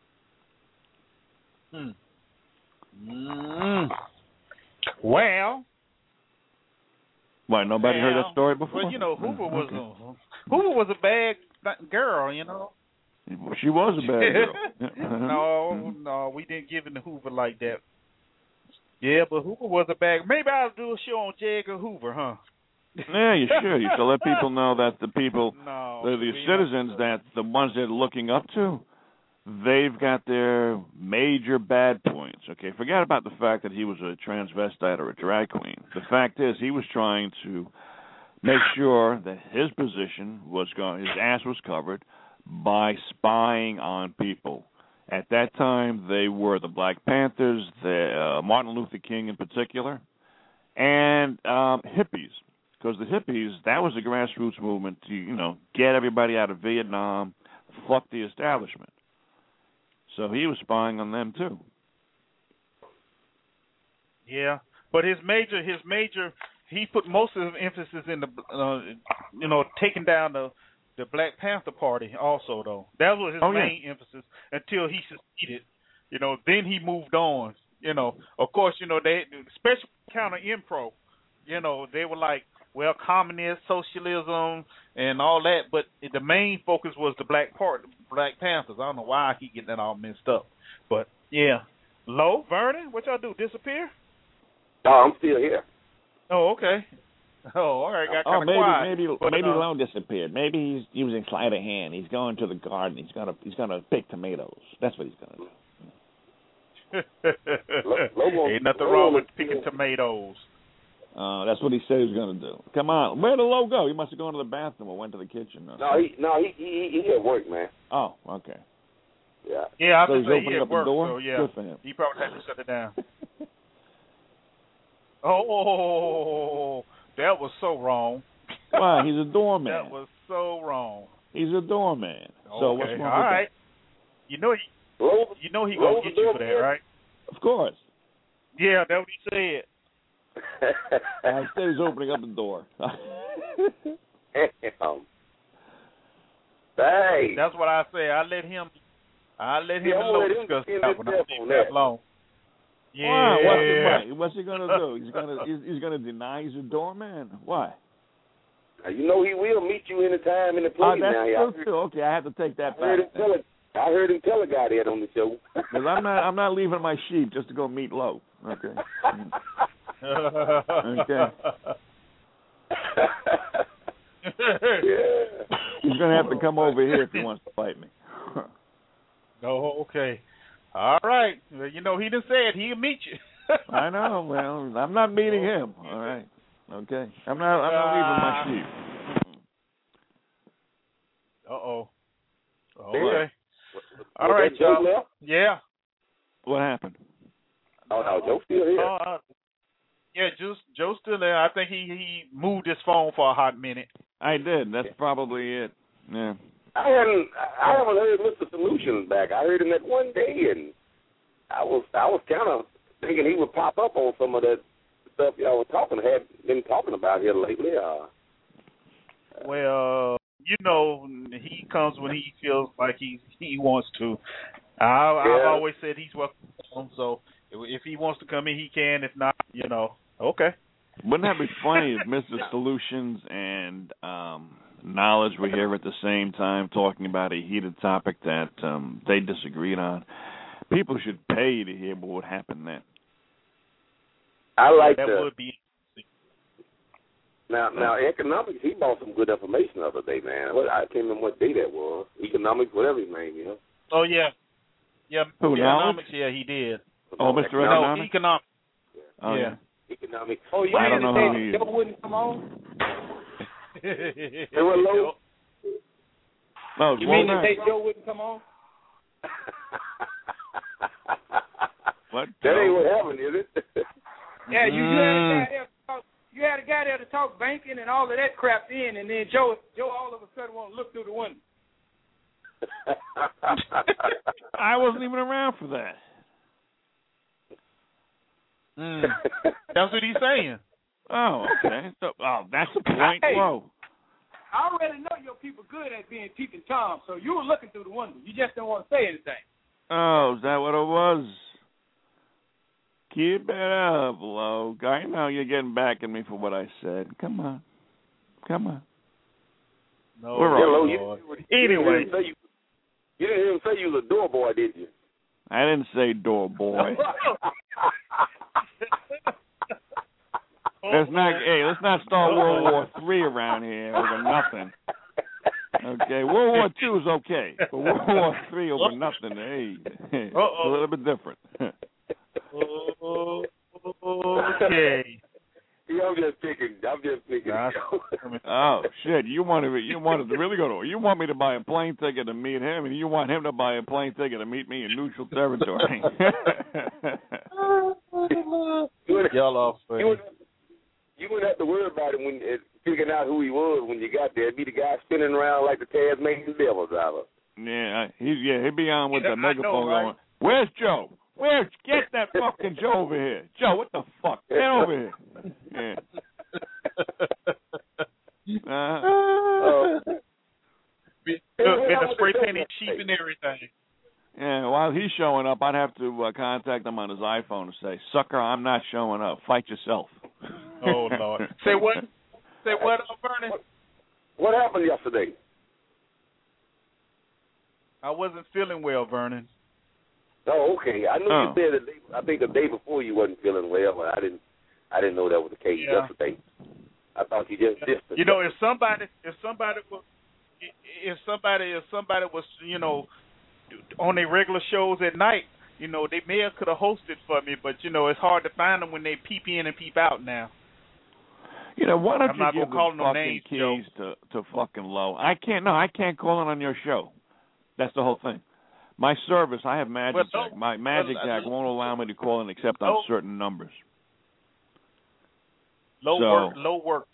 Well, why nobody heard that story before? Well, Hoover was a bad girl, She was a bad girl. No, we didn't give it to Hoover like that. Yeah, but Hoover was a bad. Maybe I'll do a show on J. Edgar Hoover, huh? Yeah, you should. You should let people know that the citizens, that the ones they're looking up to, they've got their major bad points. Okay, forget about the fact that he was a transvestite or a drag queen. The fact is, he was trying to make sure that his position was his ass was covered by spying on people. At that time, they were the Black Panthers, Martin Luther King in particular, and hippies. Because the hippies, that was a grassroots movement to, get everybody out of Vietnam, fuck the establishment. So he was spying on them too. Yeah, but his major, he put most of his emphasis in the, taking down the Black Panther Party also, though. That was his main emphasis until he succeeded. Then he moved on. Of course, they, especially counter Impro, they were like, well, communist, socialism, and all that, but the main focus was the Black Panthers. I don't know why I keep getting that all messed up. But, yeah. Lo, Vernon, what y'all do, disappear? No, I'm still here. Oh, okay. Oh, all right, got kind of quiet. Maybe Lo disappeared. Maybe he's using sleight of hand. He's going to the garden. He's gonna pick tomatoes. That's what he's gonna do. Ain't nothing wrong with picking tomatoes. That's what he said he was going to do. Come on, where did Lo go? He must have gone to the bathroom or went to the kitchen. He at work, man. Oh, okay. Yeah, I so was he's opening up the door. So, yeah, good for him. He probably had to shut it down. Oh, that was so wrong. Why? He's a doorman. That was so wrong. He's a doorman. So what's wrong with all right. that? He gonna get you for that, right? Of course. Yeah, that's what he said. Instead, he's opening up the door. Hey. That's what I say. I let him and Lo discuss that when I leave that alone. Yeah. What's he gonna do? He's gonna deny he's a doorman. Why? You know he will meet you anytime in the place now. That's true. Okay, I have to take that back. I heard him tell a guy that on the show. Because I'm not leaving my sheep just to go meet Lowe. Okay. Okay. Yeah. He's gonna have to come over here if he wants to fight me. Oh, okay. All right. Well, you know, he done said he'll meet you. I know. Well, I'm not meeting him. All right. Okay. I'm not leaving my sheep. Uh-oh. Okay. Yeah. All right, y'all. Yeah. What happened? Oh, no, Joe's still here. Yeah, Joe's still there. I think he moved his phone for a hot minute. I did. That's probably it. Yeah. I haven't heard Mr. Solutions back. I heard him that one day, and I was kind of thinking he would pop up on some of that stuff y'all had been talking about here lately. Well, you know, he comes when he feels like he wants to. I've always said he's welcome, so if he wants to come in, he can. If not, you know, okay. Wouldn't that be funny if Mr. Solutions and Knowledge were here at the same time talking about a heated topic that they disagreed on? People should pay to hear what would happen then. I like that. Would be now economics. He bought some good information the other day, man. I can't remember what day that was. Economics, whatever his name, you know. Oh yeah. Who, economics? Yeah, he did. Oh, Mr. Economics? No, economics. Oh, yeah. Economics. Oh, you I don't know who he is. Joe wouldn't come on? They were low. No, you mean to say Joe wouldn't come on? What? That ain't what happened, is it? Yeah, you had a guy there to talk banking and all of that crap in, and then Joe all of a sudden want to look through the window. I wasn't even around for that. That's what he's saying. Oh, okay. So, that's the point. Hey, whoa. I already know your people good at being peeping Tom, so you were looking through the window. You just didn't want to say anything. Oh, is that what it was? Keep it up, Lowe. I know you're getting back at me for what I said. Come on. No, anyway. You didn't even say you was a door boy, did you? I didn't say door boy. Let's not start World War III around here over nothing. Okay, World War II is okay, but World War III over nothing, hey, it's a little bit different. Okay. Yeah, I'm just picking. Oh shit! You wanted to really go to? You want me to buy a plane ticket to meet him, and you want him to buy a plane ticket to meet me in neutral territory? Y'all off. You wouldn't have to worry about him when figuring out who he was when you got there. It'd be the guy spinning around like the Tasmanian devil driver. Yeah, he'd be on with the megaphone right? going, "Where's Joe? Get that fucking Joe over here. Joe, what the fuck? Get over here." Yeah. Been a spray painted sheep and everything. Yeah, while he's showing up, I'd have to contact him on his iPhone and say, "Sucker, I'm not showing up. Fight yourself." Oh, Lord. Say what, Vernon? What happened yesterday? I wasn't feeling well, Vernon. Oh, okay. I knew you said I think the day before you wasn't feeling well, but I didn't know that was the case yesterday. I thought you just dissed it. You know, if somebody was, you know, on their regular shows at night, you know, they may have could have hosted for me, but you know, it's hard to find them when they peep in and peep out now. You know, why don't I'm you not give gonna call the no fucking names, keys to fucking Lowe? I can't call it on your show. That's the whole thing. My service, I have Magic Jack. My Magic Jack won't allow me to call in except on certain numbers. Low works.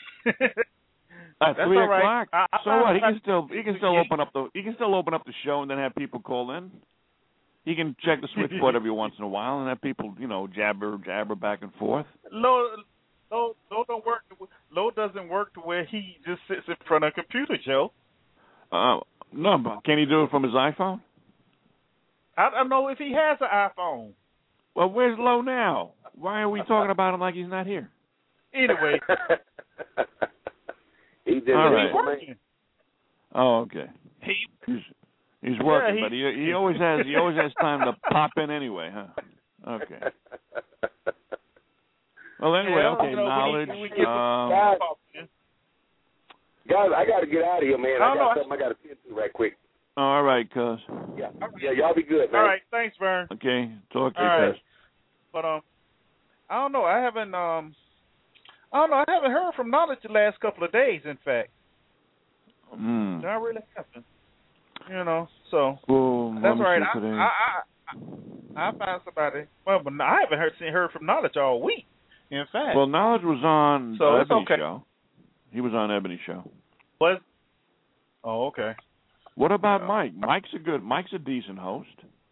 At 3 right. o'clock. So what? He can still open up the show and then have people call in. He can check the switchboard every once in a while and have people, you know, jabber back and forth. Low don't work. Low doesn't work to where he just sits in front of a computer, Joe. No, but can he do it from his iPhone? I don't know if he has an iPhone. Well, where's Lowe now? Why are we talking about him like he's not here? Anyway. He's working. Oh, okay. He's working, but he always has time to pop in anyway, huh? Okay. Well, anyway, knowledge. Guys, I got to get out of here, man. I got something I got to tend to right quick. All right, cuz. Yeah, y'all be good, man. All right, thanks, Vern. Okay, talk to you, cuz. But I don't know. I haven't heard from Knowledge the last couple of days. In fact, I really haven't. You know, so that's right. I found somebody. Well, but I haven't heard from Knowledge all week. In fact, well, Knowledge was on Ebony's show. He was on Ebony's show. Was? Oh, okay. What about Mike? Mike's a decent host.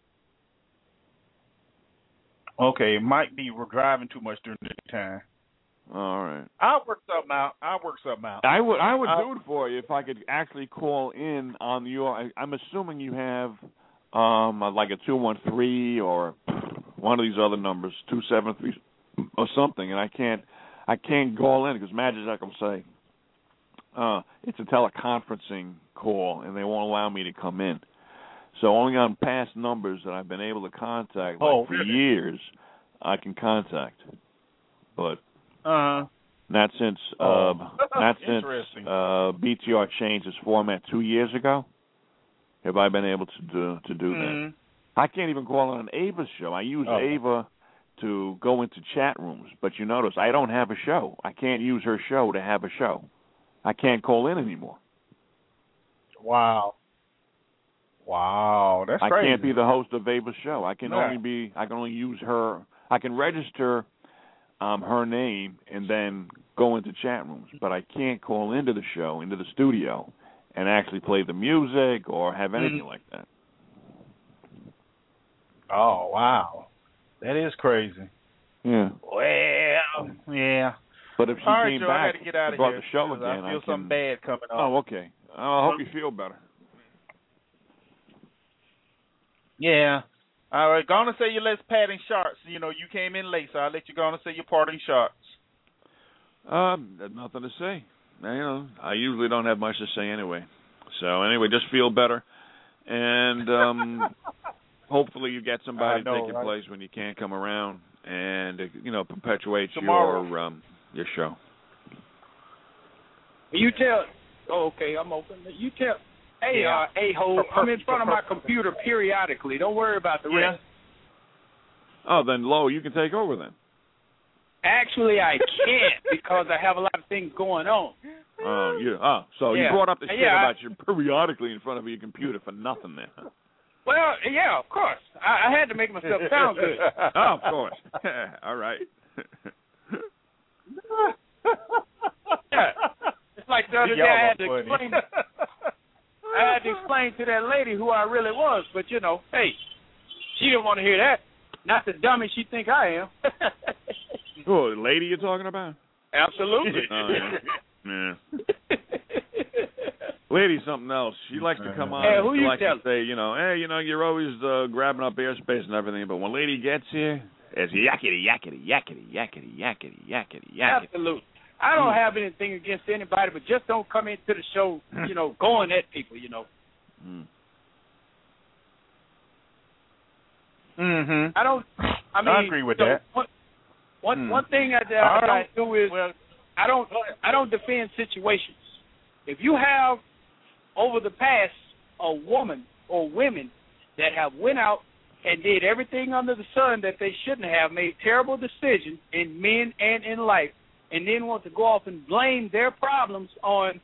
Okay, might be we're driving too much during the time. All right. I'll work something out. I would do it for you if I could actually call in on your. I'm assuming you have like a 213 or one of these other numbers, 273 or something, and I can't call in because Magic will say it's a teleconferencing call and they won't allow me to come in. So only on past numbers that I've been able to contact for years I can contact, but. Not since BTR changed its format 2 years ago. Have I been able to do that? I can't even call on an Ava show. I use Ava to go into chat rooms, but you notice I don't have a show. I can't use her show to have a show. I can't call in anymore. Wow, that's crazy. I can't be the host of Ava's show. I can only use her. I can register her name and then go into chat rooms, but I can't call into the show, into the studio, and actually play the music or have anything like that. Oh, wow. That is crazy. Yeah. Well, yeah. But if she came back I gotta get out of brought here, the show again, I feel something bad coming on. Oh, okay. I hope you feel better. Yeah. All right, go on and say your last parting shots. You know, you came in late, so I'll let you go on and say your parting shots. Nothing to say. You know, I usually don't have much to say anyway. So anyway, just feel better, and hopefully you get somebody to take your place when you can't come around, and perpetuate your show. You tell. Oh, okay, I'm open. You tell. Hey, a-hole, I'm in front of my computer periodically. Don't worry about the rest. Oh, then, Lo, you can take over then. Actually, I can't because I have a lot of things going on. So you brought up the shit about you periodically in front of your computer for nothing then. Huh? Well, yeah, of course. I had to make myself sound good. Oh, of course. All right. Yeah. It's like the other day I had to explain... I had to explain to that lady who I really was, but hey, she didn't want to hear that. Not the dummy she think I am. Oh, the lady you're talking about? Absolutely. Yeah. Lady's something else. She likes to come on. Hey, who she you likes tell? to say, you're always grabbing up airspace and everything, but when lady gets here, it's yakety, yakety, yakety, yakety, yakety, yakety, yakety. Absolutely. I don't have anything against anybody, but just don't come into the show, going at people, Mm-hmm. I agree with that. One thing I don't do is I don't defend situations. If you have over the past a woman or women that have went out and did everything under the sun that they shouldn't have, made terrible decisions in men and in life, and then want to go off and blame their problems on,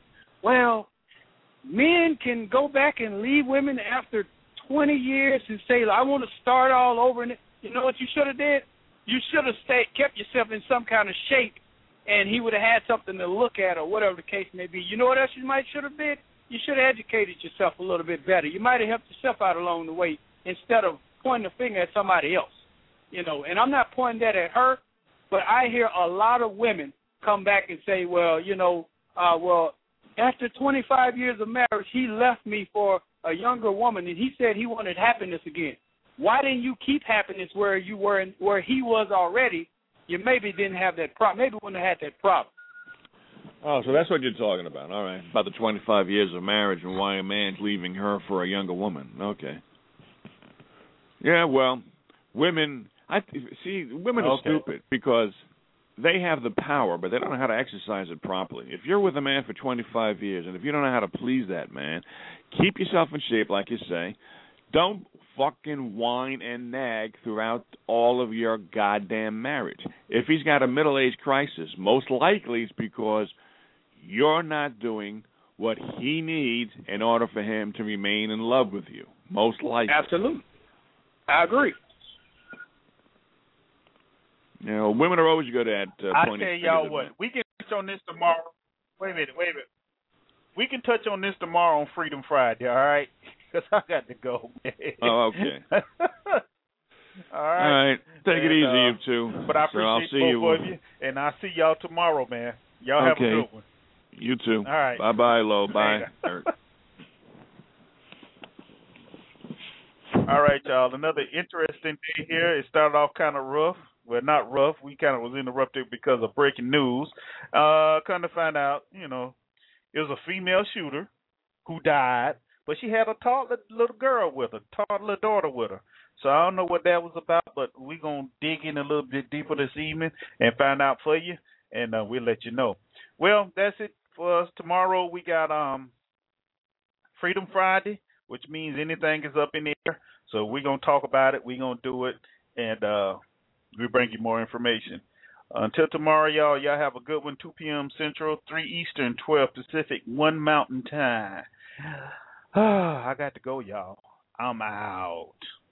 men can go back and leave women after 20 years and say, I want to start all over. And you know what you should have did? You should have kept yourself in some kind of shape, and he would have had something to look at or whatever the case may be. You know what else you should have did? You should have educated yourself a little bit better. You might have helped yourself out along the way instead of pointing the finger at somebody else. And I'm not pointing that at her, but I hear a lot of women come back and say, after 25 years of marriage, he left me for a younger woman, and he said he wanted happiness again. Why didn't you keep happiness where you were and where he was already? You maybe didn't have that problem. Maybe wouldn't have had that problem. Oh, so that's what you're talking about. All right. About the 25 years of marriage and why a man's leaving her for a younger woman. Okay. Yeah, well, women are stupid because they have the power, but they don't know how to exercise it properly. If you're with a man for 25 years and if you don't know how to please that man, keep yourself in shape, like you say. Don't fucking whine and nag throughout all of your goddamn marriage. If he's got a middle-age crisis, most likely it's because you're not doing what he needs in order for him to remain in love with you. Most likely. Absolutely. I agree. You know, women are always good at I tell y'all what, we can touch on this tomorrow. Wait a minute. We can touch on this tomorrow on Freedom Friday, all right? Because I got to go, man. Oh, okay. All right. Take it easy, you two. But I appreciate both of you, and I'll see y'all tomorrow, man. Y'all have a good one. You too. All right. Bye-bye, Lo. Bye. All right, y'all. Another interesting day here. It started off kind of rough. Well, not rough. We kind of was interrupted because of breaking news. Come to find out, you know, it was a female shooter who died, but she had a toddler little girl with her, toddler daughter with her. So I don't know what that was about, but we're going to dig in a little bit deeper this evening and find out for you, and we'll let you know. Well, that's it for us. Tomorrow we got Freedom Friday, which means anything is up in the air. So we're going to talk about it. We're going to do it, and we'll bring you more information. Until tomorrow, y'all have a good one. 2 p.m. Central, 3 Eastern, 12 Pacific, 1 Mountain Time. I got to go, y'all. I'm out.